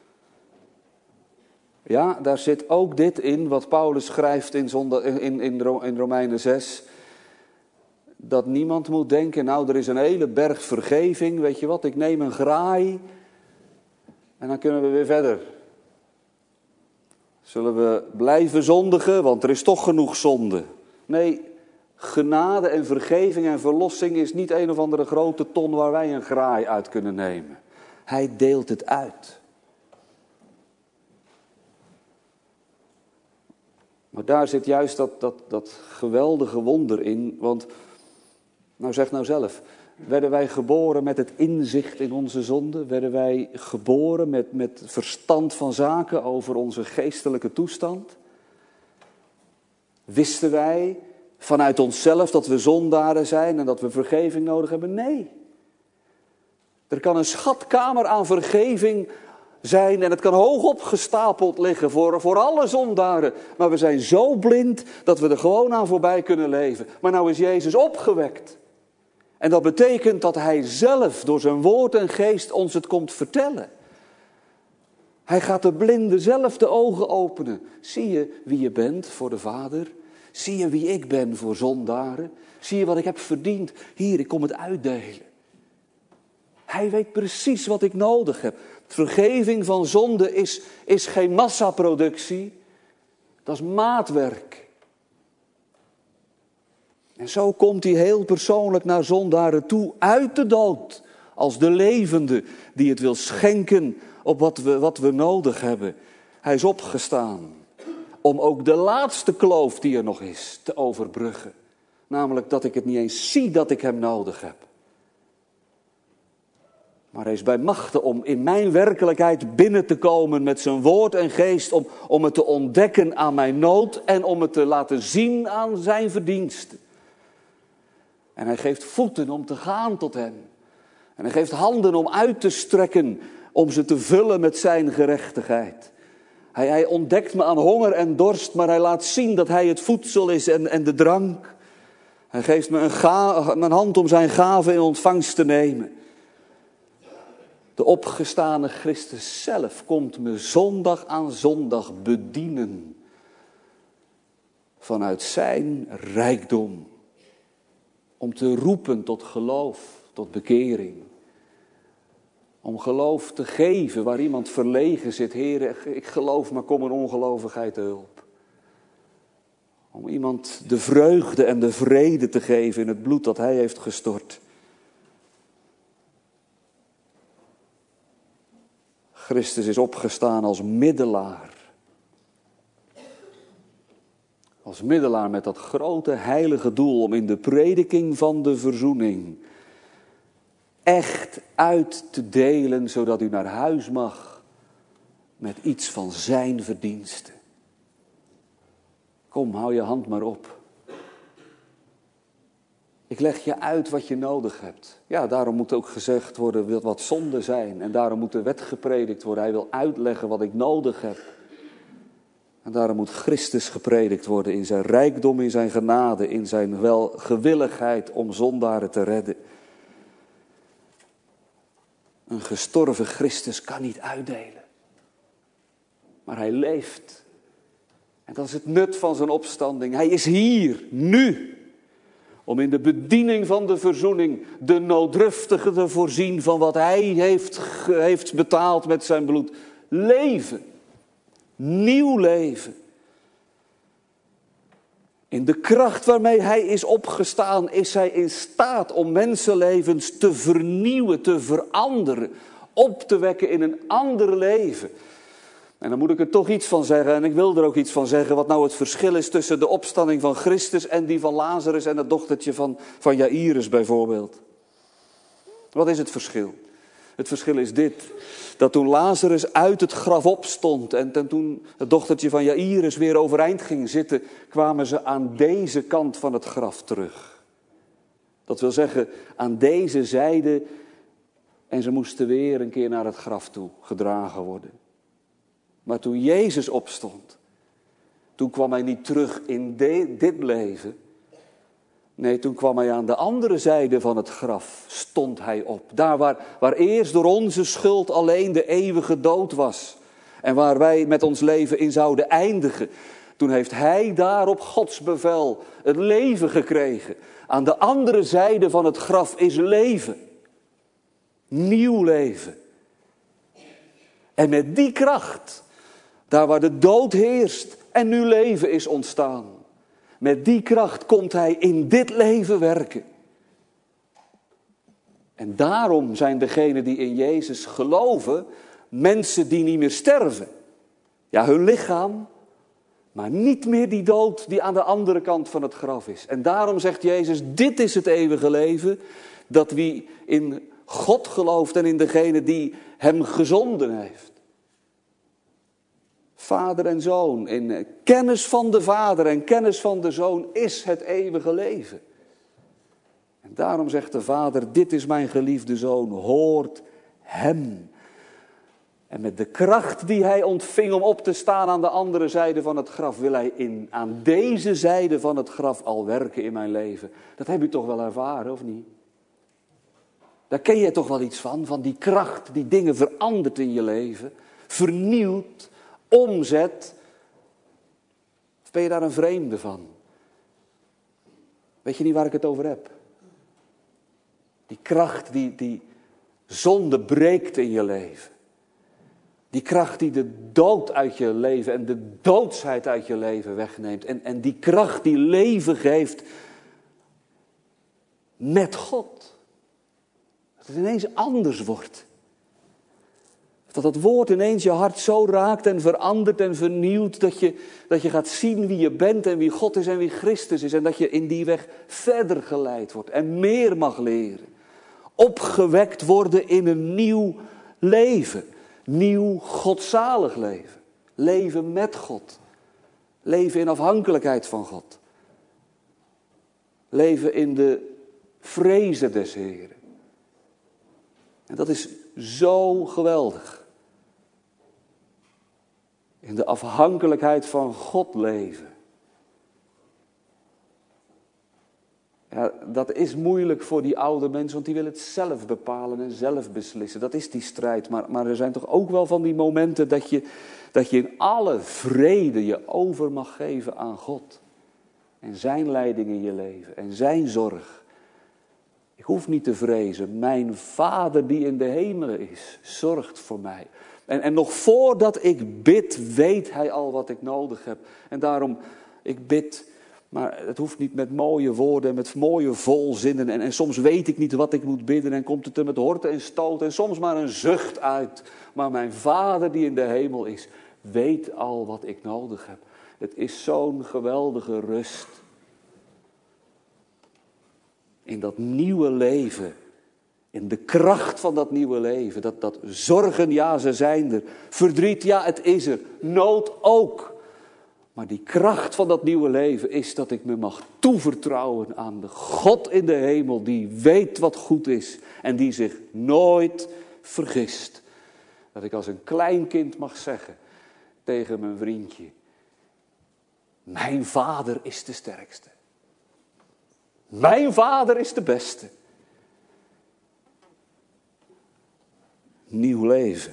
Ja, daar zit ook dit in wat Paulus schrijft in, zondag, in, in, in Romeinen zes... Dat niemand moet denken, nou er is een hele berg vergeving, weet je wat, ik neem een graai en dan kunnen we weer verder. Zullen we blijven zondigen, want er is toch genoeg zonde. Nee, genade en vergeving en verlossing is niet een of andere grote ton waar wij een graai uit kunnen nemen. Hij deelt het uit. Maar daar zit juist dat, dat, dat geweldige wonder in, want... Nou zeg nou zelf, werden wij geboren met het inzicht in onze zonde? Werden wij geboren met, met verstand van zaken over onze geestelijke toestand? Wisten wij vanuit onszelf dat we zondaren zijn en dat we vergeving nodig hebben? Nee. Er kan een schatkamer aan vergeving zijn en het kan hoog opgestapeld liggen voor, voor alle zondaren. Maar we zijn zo blind dat we er gewoon aan voorbij kunnen leven. Maar nou is Jezus opgewekt. En dat betekent dat hij zelf door zijn woord en geest ons het komt vertellen. Hij gaat de blinde zelf de ogen openen. Zie je wie je bent voor de Vader? Zie je wie ik ben voor zondaren? Zie je wat ik heb verdiend? Hier, ik kom het uitdelen. Hij weet precies wat ik nodig heb. Vergeving van zonde is, is geen massaproductie. Dat is maatwerk. En zo komt hij heel persoonlijk naar zondaren toe, uit de dood. Als de levende die het wil schenken op wat we, wat we nodig hebben. Hij is opgestaan om ook de laatste kloof die er nog is te overbruggen. Namelijk dat ik het niet eens zie dat ik hem nodig heb. Maar hij is bij machte om in mijn werkelijkheid binnen te komen met zijn woord en geest. Om, om het te ontdekken aan mijn nood en om het te laten zien aan zijn verdiensten. En hij geeft voeten om te gaan tot hem. En hij geeft handen om uit te strekken, om ze te vullen met zijn gerechtigheid. Hij, hij ontdekt me aan honger en dorst, maar hij laat zien dat hij het voedsel is en, en de drank. Hij geeft me een, ga, een hand om zijn gave in ontvangst te nemen. De opgestane Christus zelf komt me zondag aan zondag bedienen. Vanuit zijn rijkdom. Om te roepen tot geloof, tot bekering. Om geloof te geven waar iemand verlegen zit. Heer, ik geloof, maar kom een ongelovigheid te hulp. Om iemand de vreugde en de vrede te geven in het bloed dat hij heeft gestort. Christus is opgestaan als middelaar. Als middelaar met dat grote heilige doel om in de prediking van de verzoening echt uit te delen, zodat u naar huis mag met iets van zijn verdiensten. Kom, hou je hand maar op. Ik leg je uit wat je nodig hebt. Ja, daarom moet ook gezegd worden wat zonde zijn. En daarom moet de wet gepredikt worden. Hij wil uitleggen wat ik nodig heb. En daarom moet Christus gepredikt worden in zijn rijkdom, in zijn genade, in zijn welgewilligheid om zondaren te redden. Een gestorven Christus kan niet uitdelen. Maar hij leeft. En dat is het nut van zijn opstanding. Hij is hier, nu. Om in de bediening van de verzoening de nooddruftige te voorzien van wat hij heeft, heeft betaald met zijn bloed. Leven. Nieuw leven. In de kracht waarmee hij is opgestaan is hij in staat om mensenlevens te vernieuwen, te veranderen. Op te wekken in een ander leven. En dan moet ik er toch iets van zeggen, en ik wil er ook iets van zeggen, wat nou het verschil is tussen de opstanding van Christus en die van Lazarus en het dochtertje van, van Jairus bijvoorbeeld. Wat is het verschil? Het verschil is dit, dat toen Lazarus uit het graf opstond en ten toen het dochtertje van Jairus weer overeind ging zitten, kwamen ze aan deze kant van het graf terug. Dat wil zeggen, aan deze zijde, en ze moesten weer een keer naar het graf toe gedragen worden. Maar toen Jezus opstond, toen kwam hij niet terug in de, dit leven. Nee, toen kwam hij aan de andere zijde van het graf, stond hij op. Daar waar, waar eerst door onze schuld alleen de eeuwige dood was. En waar wij met ons leven in zouden eindigen. Toen heeft hij daar op Gods bevel het leven gekregen. Aan de andere zijde van het graf is leven. Nieuw leven. En met die kracht, daar waar de dood heerst en nu leven is ontstaan. Met die kracht komt hij in dit leven werken. En daarom zijn degenen die in Jezus geloven, mensen die niet meer sterven. Ja, hun lichaam, maar niet meer die dood die aan de andere kant van het graf is. En daarom zegt Jezus, dit is het eeuwige leven, dat wie in God gelooft en in degene die hem gezonden heeft. Vader en zoon, in kennis van de Vader en kennis van de Zoon is het eeuwige leven. En daarom zegt de Vader, dit is mijn geliefde Zoon, hoort hem. En met de kracht die hij ontving om op te staan aan de andere zijde van het graf, wil hij in, aan deze zijde van het graf al werken in mijn leven. Dat heb je toch wel ervaren, of niet? Daar ken je toch wel iets van, van die kracht die dingen verandert in je leven, vernieuwt, omzet. Of ben je daar een vreemde van? Weet je niet waar ik het over heb? Die kracht die, die zonde breekt in je leven. Die kracht die de dood uit je leven en de doodsheid uit je leven wegneemt. En, en die kracht die leven geeft met God. Dat het ineens anders wordt. Dat dat woord ineens je hart zo raakt en verandert en vernieuwt. Dat je, dat je gaat zien wie je bent en wie God is en wie Christus is. En dat je in die weg verder geleid wordt en meer mag leren. Opgewekt worden in een nieuw leven. Nieuw godzalig leven. Leven met God. Leven in afhankelijkheid van God. Leven in de vrezen des Heren. En dat is zo geweldig. In de afhankelijkheid van God leven. Ja, dat is moeilijk voor die oude mensen, want die willen het zelf bepalen en zelf beslissen. Dat is die strijd. Maar, maar er zijn toch ook wel van die momenten dat je, dat je in alle vrede je over mag geven aan God. En zijn leiding in je leven en zijn zorg. Ik hoef niet te vrezen. Mijn Vader die in de hemelen is, zorgt voor mij. En, en nog voordat ik bid, weet hij al wat ik nodig heb. En daarom, ik bid Maar het hoeft niet met mooie woorden en met mooie volzinnen. En, en soms weet ik niet wat ik moet bidden en komt het er met horten en stoten en soms maar een zucht uit. Maar mijn Vader die in de hemel is, weet al wat ik nodig heb. Het is zo'n geweldige rust. In dat nieuwe leven. In de kracht van dat nieuwe leven. Dat, dat zorgen, ja, ze zijn er. Verdriet, ja, het is er. Nood ook. Maar die kracht van dat nieuwe leven is dat ik me mag toevertrouwen aan de God in de hemel. Die weet wat goed is. En die zich nooit vergist. Dat ik als een klein kind mag zeggen tegen mijn vriendje. Mijn Vader is de sterkste. Mijn Vader is de beste. Nieuw leven.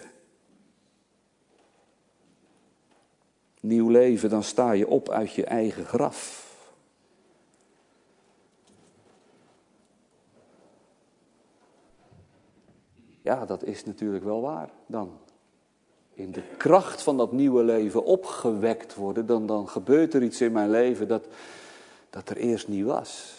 Nieuw leven, dan sta je op uit je eigen graf. Ja, dat is natuurlijk wel waar dan. In de kracht van dat nieuwe leven opgewekt worden, dan, dan gebeurt er iets in mijn leven dat, dat er eerst niet was.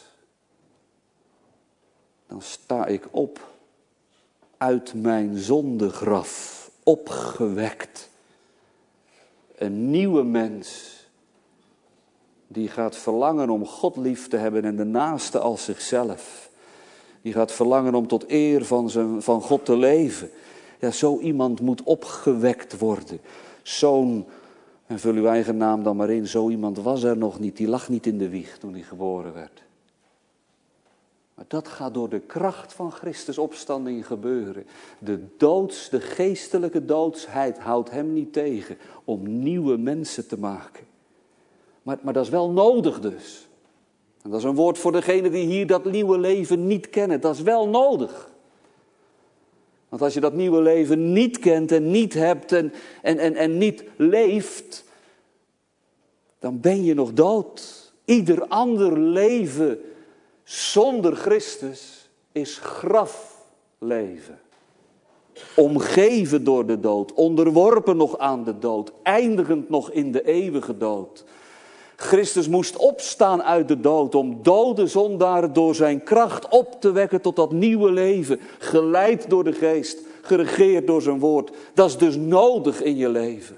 Dan sta ik op uit mijn zondegraf, opgewekt. Een nieuwe mens, die gaat verlangen om God lief te hebben en de naaste als zichzelf. Die gaat verlangen om tot eer van, zijn, van God te leven. Ja, zo iemand moet opgewekt worden. Zo'n, en vul uw eigen naam dan maar in, zo iemand was er nog niet. Die lag niet in de wieg toen hij geboren werd. Maar dat gaat door de kracht van Christus opstanding gebeuren. De doods, de geestelijke doodsheid houdt hem niet tegen om nieuwe mensen te maken. Maar, maar dat is wel nodig dus. En dat is een woord voor degenen die hier dat nieuwe leven niet kennen. Dat is wel nodig. Want als je dat nieuwe leven niet kent en niet hebt en, en, en, en niet leeft, dan ben je nog dood. Ieder ander leven zonder Christus is grafleven. Omgeven door de dood, onderworpen nog aan de dood, eindigend nog in de eeuwige dood. Christus moest opstaan uit de dood om dode zondaren door zijn kracht op te wekken tot dat nieuwe leven. Geleid door de geest, geregeerd door zijn woord. Dat is dus nodig in je leven.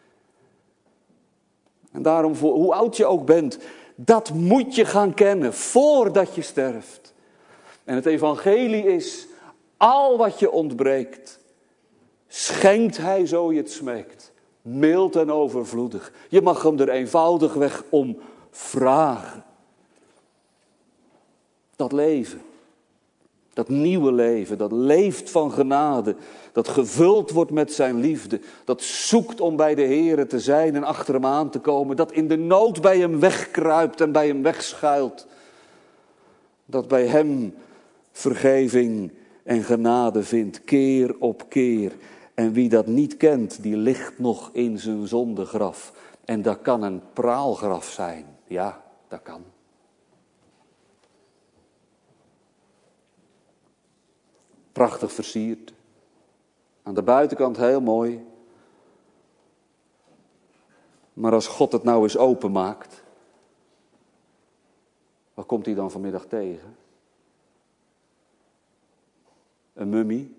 En daarom, voor, hoe oud je ook bent, dat moet je gaan kennen voordat je sterft. En het evangelie is, al wat je ontbreekt, schenkt hij zo je het smeekt. Mild en overvloedig. Je mag hem er eenvoudigweg om vragen. Dat leven, dat nieuwe leven, dat leeft van genade, dat gevuld wordt met zijn liefde, dat zoekt om bij de Here te zijn en achter hem aan te komen, dat in de nood bij hem wegkruipt en bij hem wegschuilt, dat bij hem vergeving en genade vindt, keer op keer. En wie dat niet kent, die ligt nog in zijn zondegraf. En dat kan een praalgraf zijn. Ja, dat kan. Prachtig versierd. Aan de buitenkant heel mooi. Maar als God het nou eens openmaakt, wat komt hij dan vanmiddag tegen? Een mummie.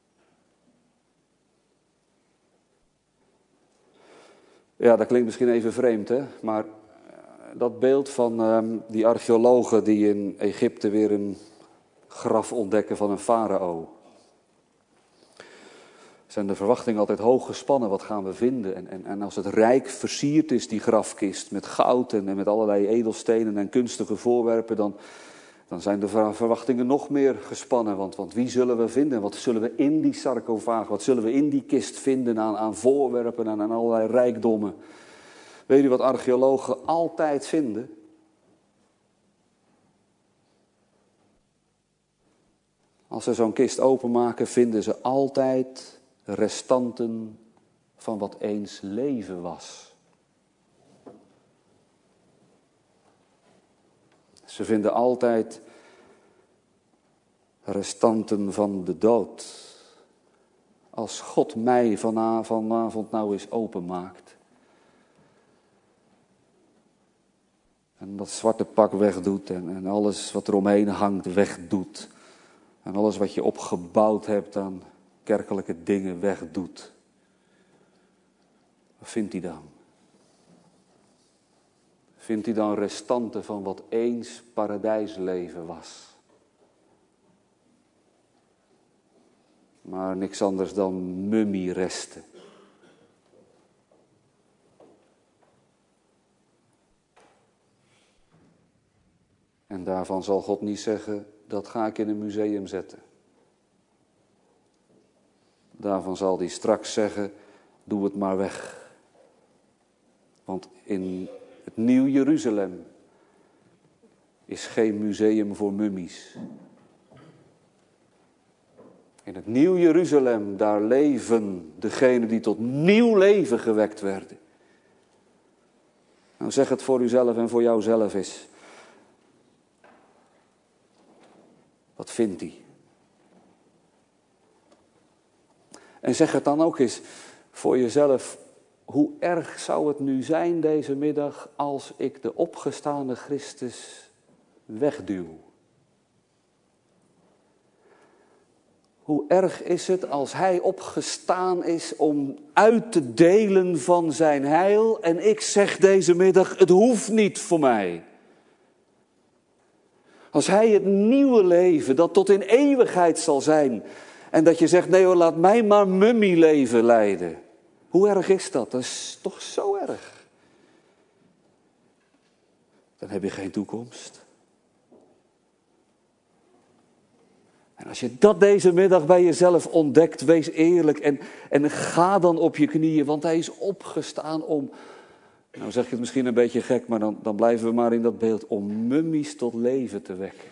Ja, dat klinkt misschien even vreemd, hè? Maar dat beeld van uh, die archeologen die in Egypte weer een graf ontdekken van een farao. Zijn de verwachtingen altijd hoog gespannen, wat gaan we vinden? En, en, en als het rijk versierd is, die grafkist, met goud en, en met allerlei edelstenen en kunstige voorwerpen, dan, dan zijn de verwachtingen nog meer gespannen. Want, want wie zullen we vinden? Wat zullen we in die sarcofaag, wat zullen we in die kist vinden aan, aan voorwerpen en aan allerlei rijkdommen? Weet u wat archeologen altijd vinden? Als ze zo'n kist openmaken, vinden ze altijd restanten van wat eens leven was. Ze vinden altijd restanten van de dood. Als God mij vanavond nou eens openmaakt. En dat zwarte pak wegdoet en, en alles wat er omheen hangt wegdoet. En alles wat je opgebouwd hebt aan kerkelijke dingen wegdoet. Wat vindt hij dan? Vindt hij dan restanten van wat eens paradijsleven was? Maar niks anders dan mummieresten. En daarvan zal God niet zeggen, dat ga ik in een museum zetten. Daarvan zal hij straks zeggen, doe het maar weg. Want in het Nieuw Jeruzalem is geen museum voor mummies. In het Nieuw Jeruzalem, daar leven degenen die tot nieuw leven gewekt werden. Nou, zeg het voor uzelf en voor jouzelf eens. Wat vindt hij? En zeg het dan ook eens voor jezelf. Hoe erg zou het nu zijn deze middag als ik de opgestane Christus wegduw? Hoe erg is het als hij opgestaan is om uit te delen van zijn heil en ik zeg deze middag, het hoeft niet voor mij. Als hij het nieuwe leven dat tot in eeuwigheid zal zijn en dat je zegt, nee hoor, laat mij maar mummieleven leiden. Hoe erg is dat? Dat is toch zo erg. Dan heb je geen toekomst. En als je dat deze middag bij jezelf ontdekt, wees eerlijk en, en ga dan op je knieën, want hij is opgestaan om, nou zeg je het misschien een beetje gek, maar dan, dan blijven we maar in dat beeld, om mummies tot leven te wekken.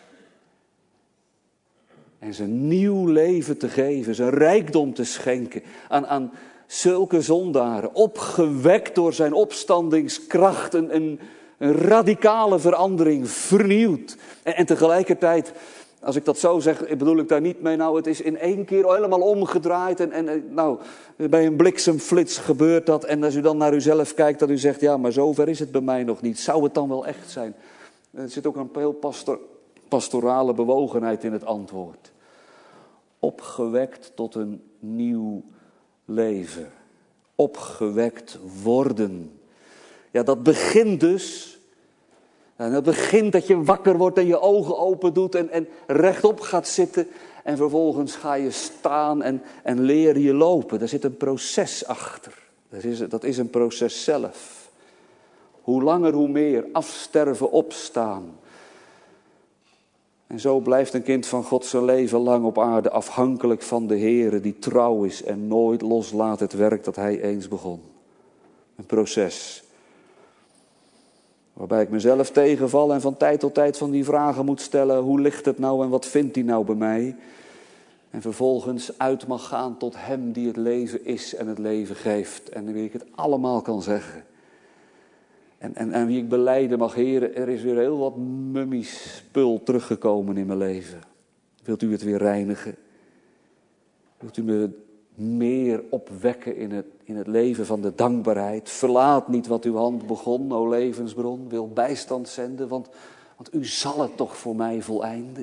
En ze nieuw leven te geven, ze rijkdom te schenken aan, aan zulke zondaren, opgewekt door zijn opstandingskracht, een, een, een radicale verandering, vernieuwd. En, en tegelijkertijd, als ik dat zo zeg, bedoel ik daar niet mee, nou het is in één keer helemaal omgedraaid en, en nou, bij een bliksemflits gebeurt dat. En als u dan naar uzelf kijkt, dat u zegt, ja maar zover is het bij mij nog niet. Zou het dan wel echt zijn? Er zit ook een heel pastor, pastorale bewogenheid in het antwoord. Opgewekt tot een nieuw leven. Opgewekt worden. Ja, dat begint dus. En dat begint dat je wakker wordt en je ogen open doet en, en rechtop gaat zitten. En vervolgens ga je staan en, en leer je lopen. Daar zit een proces achter. Dat is, dat is een proces zelf. Hoe langer hoe meer afsterven, opstaan. En zo blijft een kind van God zijn leven lang op aarde afhankelijk van de Heere die trouw is en nooit loslaat het werk dat hij eens begon. Een proces. Waarbij ik mezelf tegenval en van tijd tot tijd van die vragen moet stellen. Hoe ligt het nou en wat vindt hij nou bij mij? En vervolgens uit mag gaan tot hem die het leven is en het leven geeft. En wie ik het allemaal kan zeggen. En, en, en wie ik belijden mag, Heer, er is weer heel wat mummiespul teruggekomen in mijn leven. Wilt u het weer reinigen? Wilt u me meer opwekken in het, in het leven van de dankbaarheid? Verlaat niet wat uw hand begon, o levensbron. Wil bijstand zenden, want, want u zal het toch voor mij voleinden.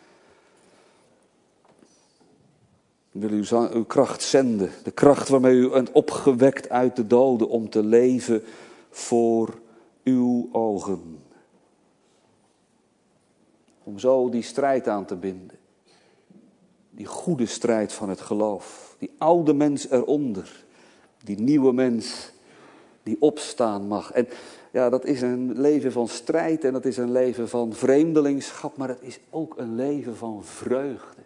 Wil u uw kracht zenden, de kracht waarmee u bent opgewekt uit de doden om te leven voor uw ogen. Om zo die strijd aan te binden. Die goede strijd van het geloof. Die oude mens eronder. Die nieuwe mens die opstaan mag. En ja, dat is een leven van strijd en dat is een leven van vreemdelingschap. Maar het is ook een leven van vreugde.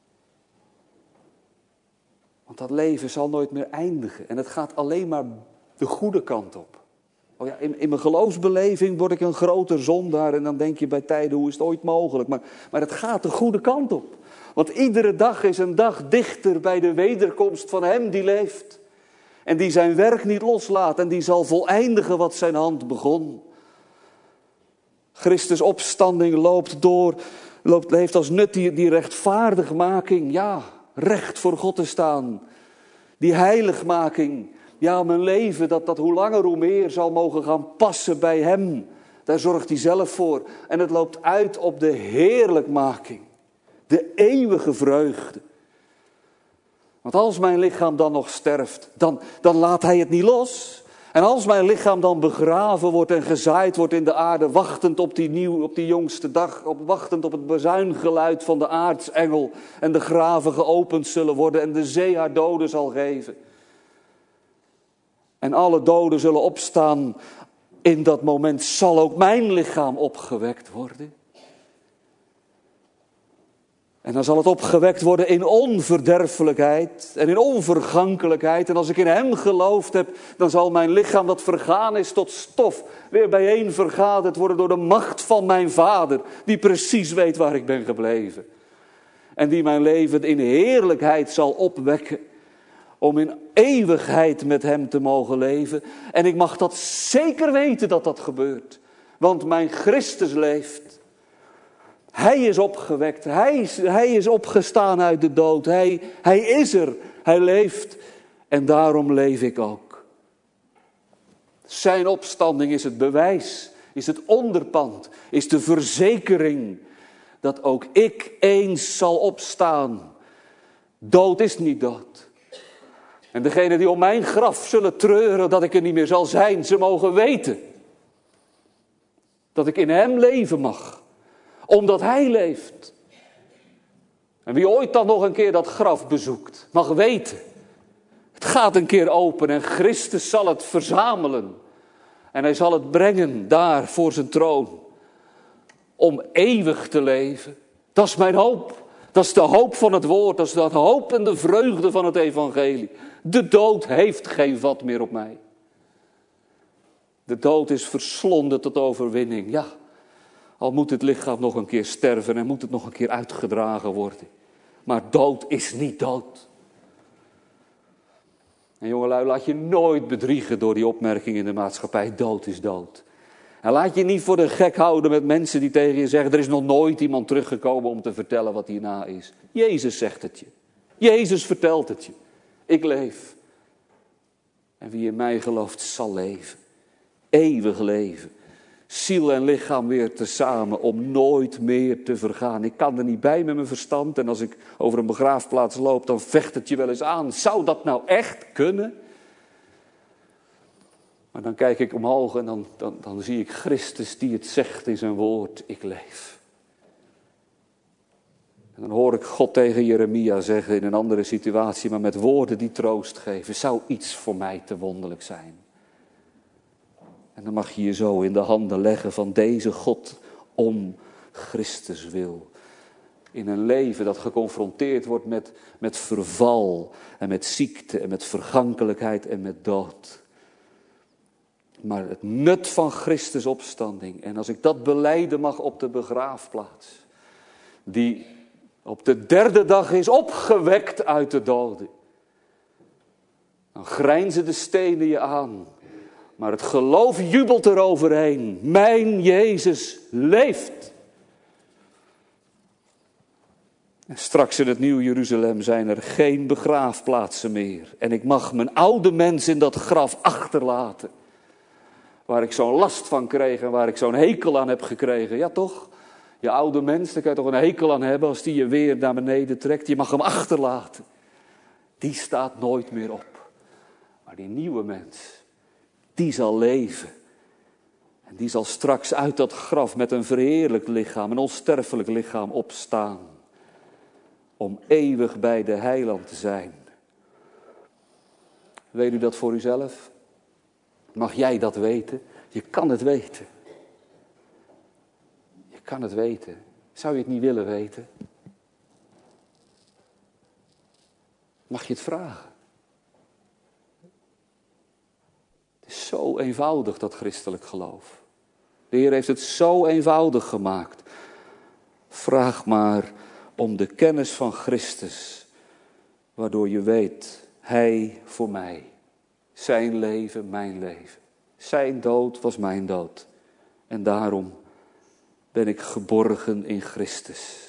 Want dat leven zal nooit meer eindigen. En het gaat alleen maar de goede kant op. Oh ja, in, in mijn geloofsbeleving word ik een groter zondaar. En dan denk je bij tijden, hoe is het ooit mogelijk? Maar, maar het gaat de goede kant op. Want iedere dag is een dag dichter bij de wederkomst van hem die leeft. En die zijn werk niet loslaat. En die zal voleindigen wat zijn hand begon. Christus opstanding loopt door. Loopt, heeft als nut die, die rechtvaardigmaking. Ja, recht voor God te staan. Die heiligmaking. Ja, mijn leven dat, dat hoe langer hoe meer zal mogen gaan passen bij hem. Daar zorgt hij zelf voor. En het loopt uit op de heerlijkmaking. De eeuwige vreugde. Want als mijn lichaam dan nog sterft, dan, dan laat hij het niet los. En als mijn lichaam dan begraven wordt en gezaaid wordt in de aarde, wachtend op die, nieuw, op die jongste dag, op, wachtend op het bazuingeluid van de aartsengel en de graven geopend zullen worden en de zee haar doden zal geven. En alle doden zullen opstaan, in dat moment zal ook mijn lichaam opgewekt worden. En dan zal het opgewekt worden in onverderfelijkheid en in onvergankelijkheid. En als ik in hem geloofd heb, dan zal mijn lichaam dat vergaan is tot stof weer bijeen vergaderd worden door de macht van mijn Vader, die precies weet waar ik ben gebleven. En die mijn leven in heerlijkheid zal opwekken, om in eeuwigheid met hem te mogen leven. En ik mag dat zeker weten dat dat gebeurt, want mijn Christus leeft. Hij is opgewekt, hij is, hij is opgestaan uit de dood, hij, hij is er, hij leeft en daarom leef ik ook. Zijn opstanding is het bewijs, is het onderpand, is de verzekering dat ook ik eens zal opstaan. Dood is niet dood. En degenen die om mijn graf zullen treuren dat ik er niet meer zal zijn, ze mogen weten dat ik in hem leven mag. Omdat hij leeft. En wie ooit dan nog een keer dat graf bezoekt, mag weten. Het gaat een keer open en Christus zal het verzamelen. En hij zal het brengen daar voor zijn troon. Om eeuwig te leven. Dat is mijn hoop. Dat is de hoop van het woord. Dat is de hoop en de vreugde van het evangelie. De dood heeft geen vat meer op mij. De dood is verslonden tot overwinning. Ja. Al moet het lichaam nog een keer sterven en moet het nog een keer uitgedragen worden. Maar dood is niet dood. En jongelui, laat je nooit bedriegen door die opmerking in de maatschappij. Dood is dood. En laat je niet voor de gek houden met mensen die tegen je zeggen, er is nog nooit iemand teruggekomen om te vertellen wat hierna is. Jezus zegt het je. Jezus vertelt het je. Ik leef. En wie in mij gelooft zal leven. Eeuwig leven. Ziel en lichaam weer tezamen om nooit meer te vergaan. Ik kan er niet bij met mijn verstand. En als ik over een begraafplaats loop, dan vecht het je wel eens aan. Zou dat nou echt kunnen? Maar dan kijk ik omhoog en dan, dan, dan zie ik Christus die het zegt in zijn woord. Ik leef. En dan hoor ik God tegen Jeremia zeggen in een andere situatie, maar met woorden die troost geven. Zou iets voor mij te wonderlijk zijn? En dan mag je je zo in de handen leggen van deze God om Christus wil. In een leven dat geconfronteerd wordt met, met verval en met ziekte en met vergankelijkheid en met dood. Maar het nut van Christus opstanding. En als ik dat belijden mag op de begraafplaats. Die op de derde dag is opgewekt uit de doden. Dan grijnzen de stenen je aan. Maar het geloof jubelt eroverheen. Mijn Jezus leeft. En straks in het Nieuw Jeruzalem zijn er geen begraafplaatsen meer. En ik mag mijn oude mens in dat graf achterlaten. Waar ik zo'n last van kreeg en waar ik zo'n hekel aan heb gekregen. Ja toch? Je oude mens, daar kan je toch een hekel aan hebben als die je weer naar beneden trekt. Je mag hem achterlaten. Die staat nooit meer op. Maar die nieuwe mens, die zal leven. En die zal straks uit dat graf met een verheerlijkt lichaam, een onsterfelijk lichaam opstaan. Om eeuwig bij de heiland te zijn. Weet u dat voor uzelf? Mag jij dat weten? Je kan het weten. Je kan het weten. Zou je het niet willen weten? Mag je het vragen? Het is zo eenvoudig, dat christelijk geloof. De Heer heeft het zo eenvoudig gemaakt. Vraag maar om de kennis van Christus, waardoor je weet, Hij voor mij. Zijn leven, mijn leven. Zijn dood was mijn dood. En daarom ben ik geborgen in Christus.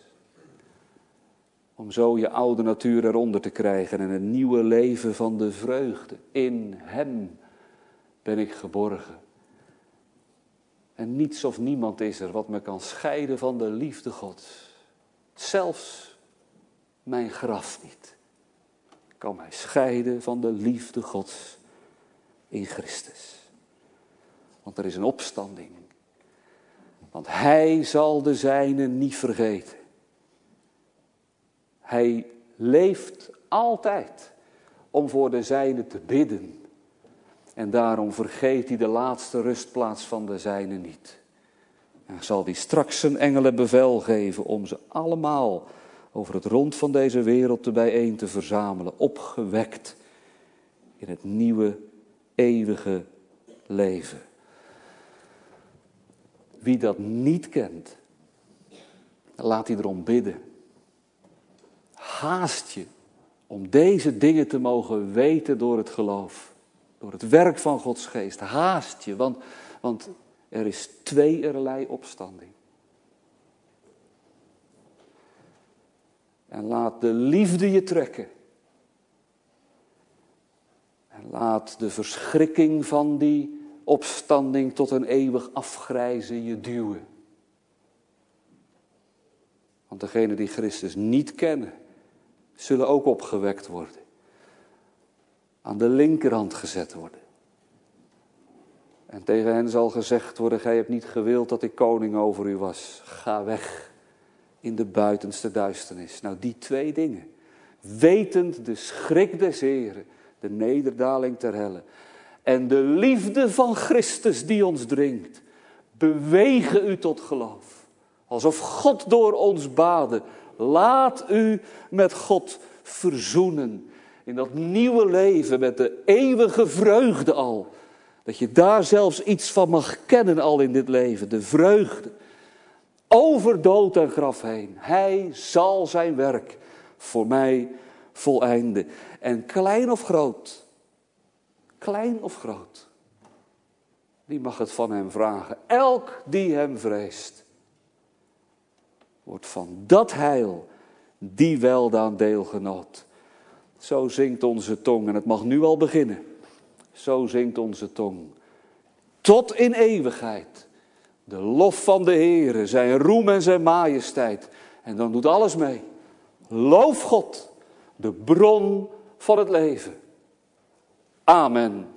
Om zo je oude natuur eronder te krijgen en een nieuwe leven van de vreugde. In Hem ben ik geborgen. En niets of niemand is er wat me kan scheiden van de liefde Gods. Zelfs mijn graf niet kan mij scheiden van de liefde Gods in Christus. Want er is een opstanding. Want hij zal de zijnen niet vergeten. Hij leeft altijd om voor de zijnen te bidden. En daarom vergeet hij de laatste rustplaats van de zijnen niet. En zal hij straks zijn engelen bevel geven om ze allemaal over het rond van deze wereld te bijeen te verzamelen. Opgewekt in het nieuwe, eeuwige leven. Wie dat niet kent, laat hij erom bidden. Haast je om deze dingen te mogen weten door het geloof. Door het werk van Gods geest. Haast je, want, want er is tweeërlei opstanding. En laat de liefde je trekken. En laat de verschrikking van die opstanding tot een eeuwig afgrijzen je duwen. Want degenen die Christus niet kennen, zullen ook opgewekt worden. Aan de linkerhand gezet worden. En tegen hen zal gezegd worden, gij hebt niet gewild dat ik koning over u was. Ga weg in de buitenste duisternis. Nou, die twee dingen. Wetend de schrik des Heren, de nederdaling ter helle. En de liefde van Christus die ons dringt. Bewegen u tot geloof. Alsof God door ons bade. Laat u met God verzoenen. In dat nieuwe leven met de eeuwige vreugde al. Dat je daar zelfs iets van mag kennen al in dit leven. De vreugde. Over dood en graf heen. Hij zal zijn werk voor mij voleinden. En klein of groot. Klein of groot. Die mag het van hem vragen. Elk die hem vreest. Wordt van dat heil die weldaan deelgenoot. Zo zingt onze tong. En het mag nu al beginnen. Zo zingt onze tong. Tot in eeuwigheid. De lof van de Heere. Zijn roem en zijn majesteit. En dan doet alles mee. Loof God. De bron van het leven. Amen.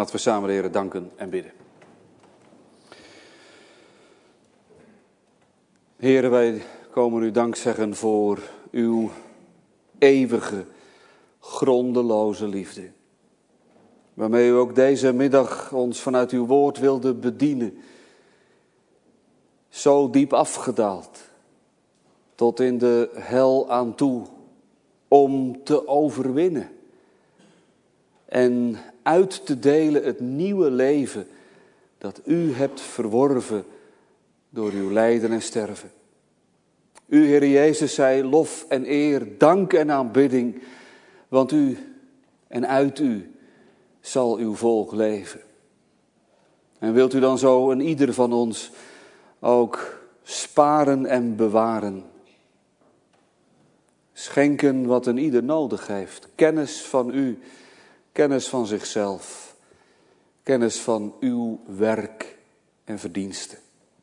Laten we samen de Heer danken en bidden. Heere, wij komen u dank zeggen voor uw eeuwige, grondeloze liefde. Waarmee u ook deze middag ons vanuit uw woord wilde bedienen. Zo diep afgedaald, tot in de hel aan toe, om te overwinnen. En uit te delen het nieuwe leven dat u hebt verworven door uw lijden en sterven. U, Heer Jezus, zij lof en eer, dank en aanbidding, want u en uit u zal uw volk leven. En wilt u dan zo een ieder van ons ook sparen en bewaren. Schenken wat een ieder nodig heeft. Kennis van u, kennis van zichzelf, kennis van uw werk en verdiensten.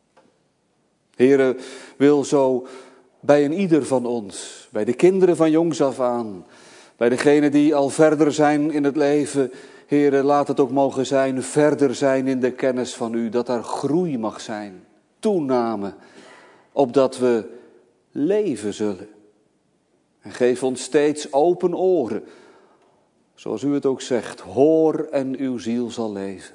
Heere, wil zo bij een ieder van ons, bij de kinderen van jongs af aan, bij degenen die al verder zijn in het leven, Heere, laat het ook mogen zijn, verder zijn in de kennis van u, dat daar groei mag zijn, toename, opdat we leven zullen. En geef ons steeds open oren, zoals u het ook zegt, hoor en uw ziel zal leven.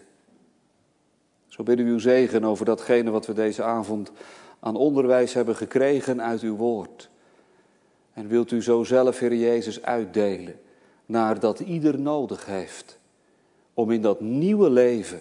Zo bidden we uw zegen over datgene wat we deze avond aan onderwijs hebben gekregen uit uw woord. En wilt u zo zelf, Heer Jezus, uitdelen naar dat ieder nodig heeft om in dat nieuwe leven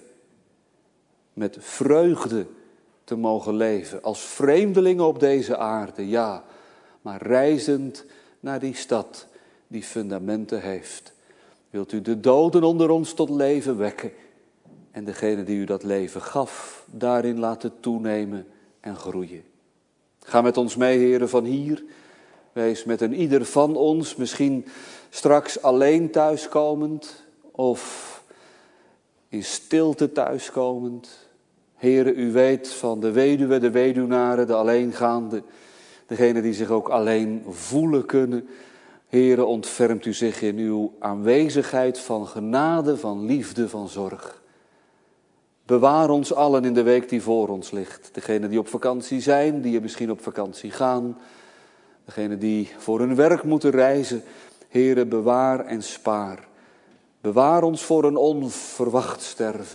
met vreugde te mogen leven. Als vreemdelingen op deze aarde, ja, maar reizend naar die stad die fundamenten heeft. Wilt u de doden onder ons tot leven wekken en degene die u dat leven gaf, daarin laten toenemen en groeien. Ga met ons mee, Heere, van hier. Wees met een ieder van ons, misschien straks alleen thuiskomend of in stilte thuiskomend. Heere, u weet van de weduwe, de weduwnaren, de alleengaande, degene die zich ook alleen voelen kunnen. Heere, ontfermt u zich in uw aanwezigheid van genade, van liefde, van zorg. Bewaar ons allen in de week die voor ons ligt. Degenen die op vakantie zijn, die er misschien op vakantie gaan. Degenen die voor hun werk moeten reizen. Heere, bewaar en spaar. Bewaar ons voor een onverwacht sterven.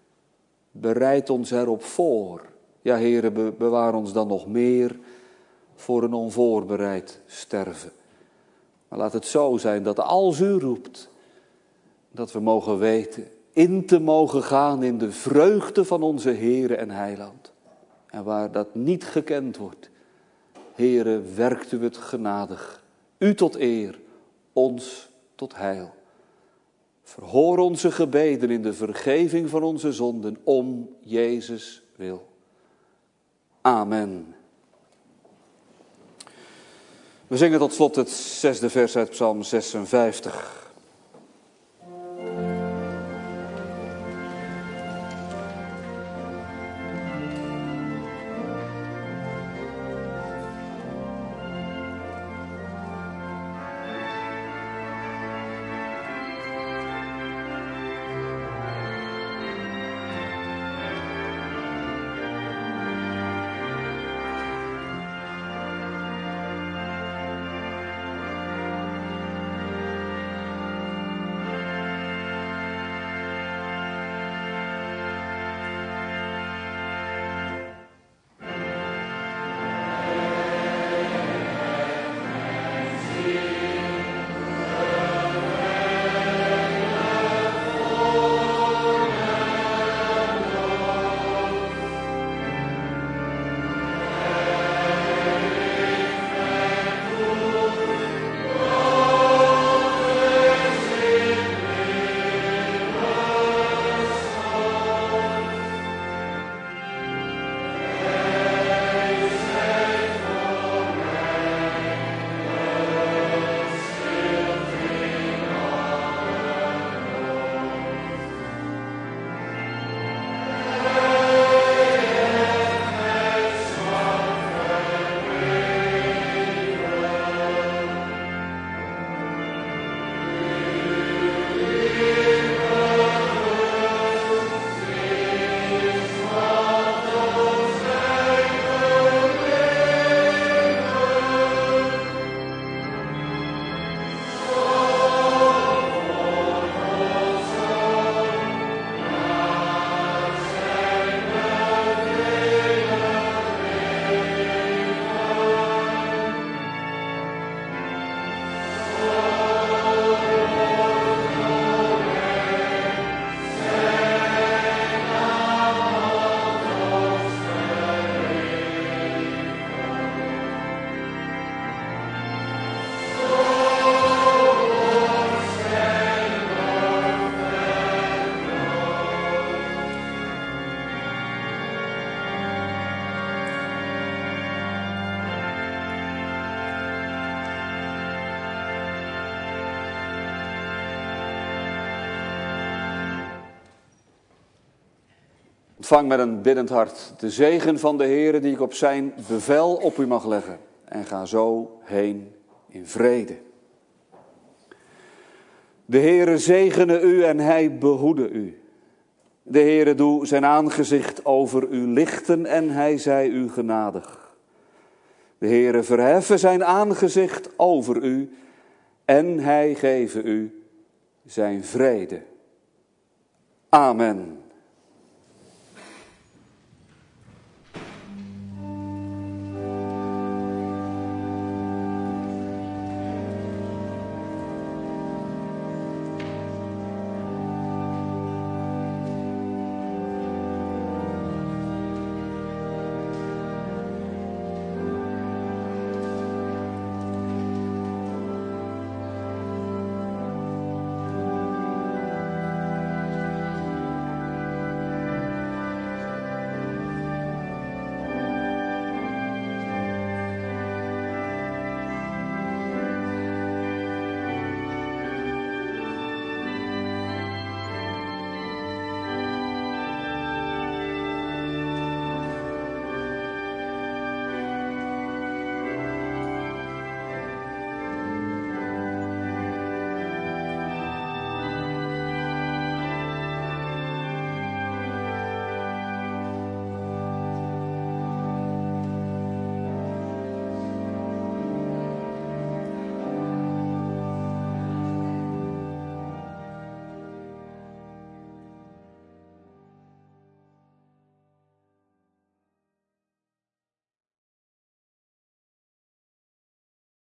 Bereid ons erop voor. Ja, Heere, be- bewaar ons dan nog meer voor een onvoorbereid sterven. Maar laat het zo zijn dat als u roept, dat we mogen weten in te mogen gaan in de vreugde van onze Heere en Heiland. En waar dat niet gekend wordt, Heere, werkt u het genadig. U tot eer, ons tot heil. Verhoor onze gebeden in de vergeving van onze zonden om Jezus wil. Amen. We zingen tot slot het zesde vers uit Psalm zesenvijftig. Ontvang met een biddend hart de zegen van de Heere die ik op zijn bevel op u mag leggen. En ga zo heen in vrede. De Heere zegene u en hij behoede u. De Heere doe zijn aangezicht over u lichten en hij zij u genadig. De Heere verheffen zijn aangezicht over u en hij geven u zijn vrede. Amen.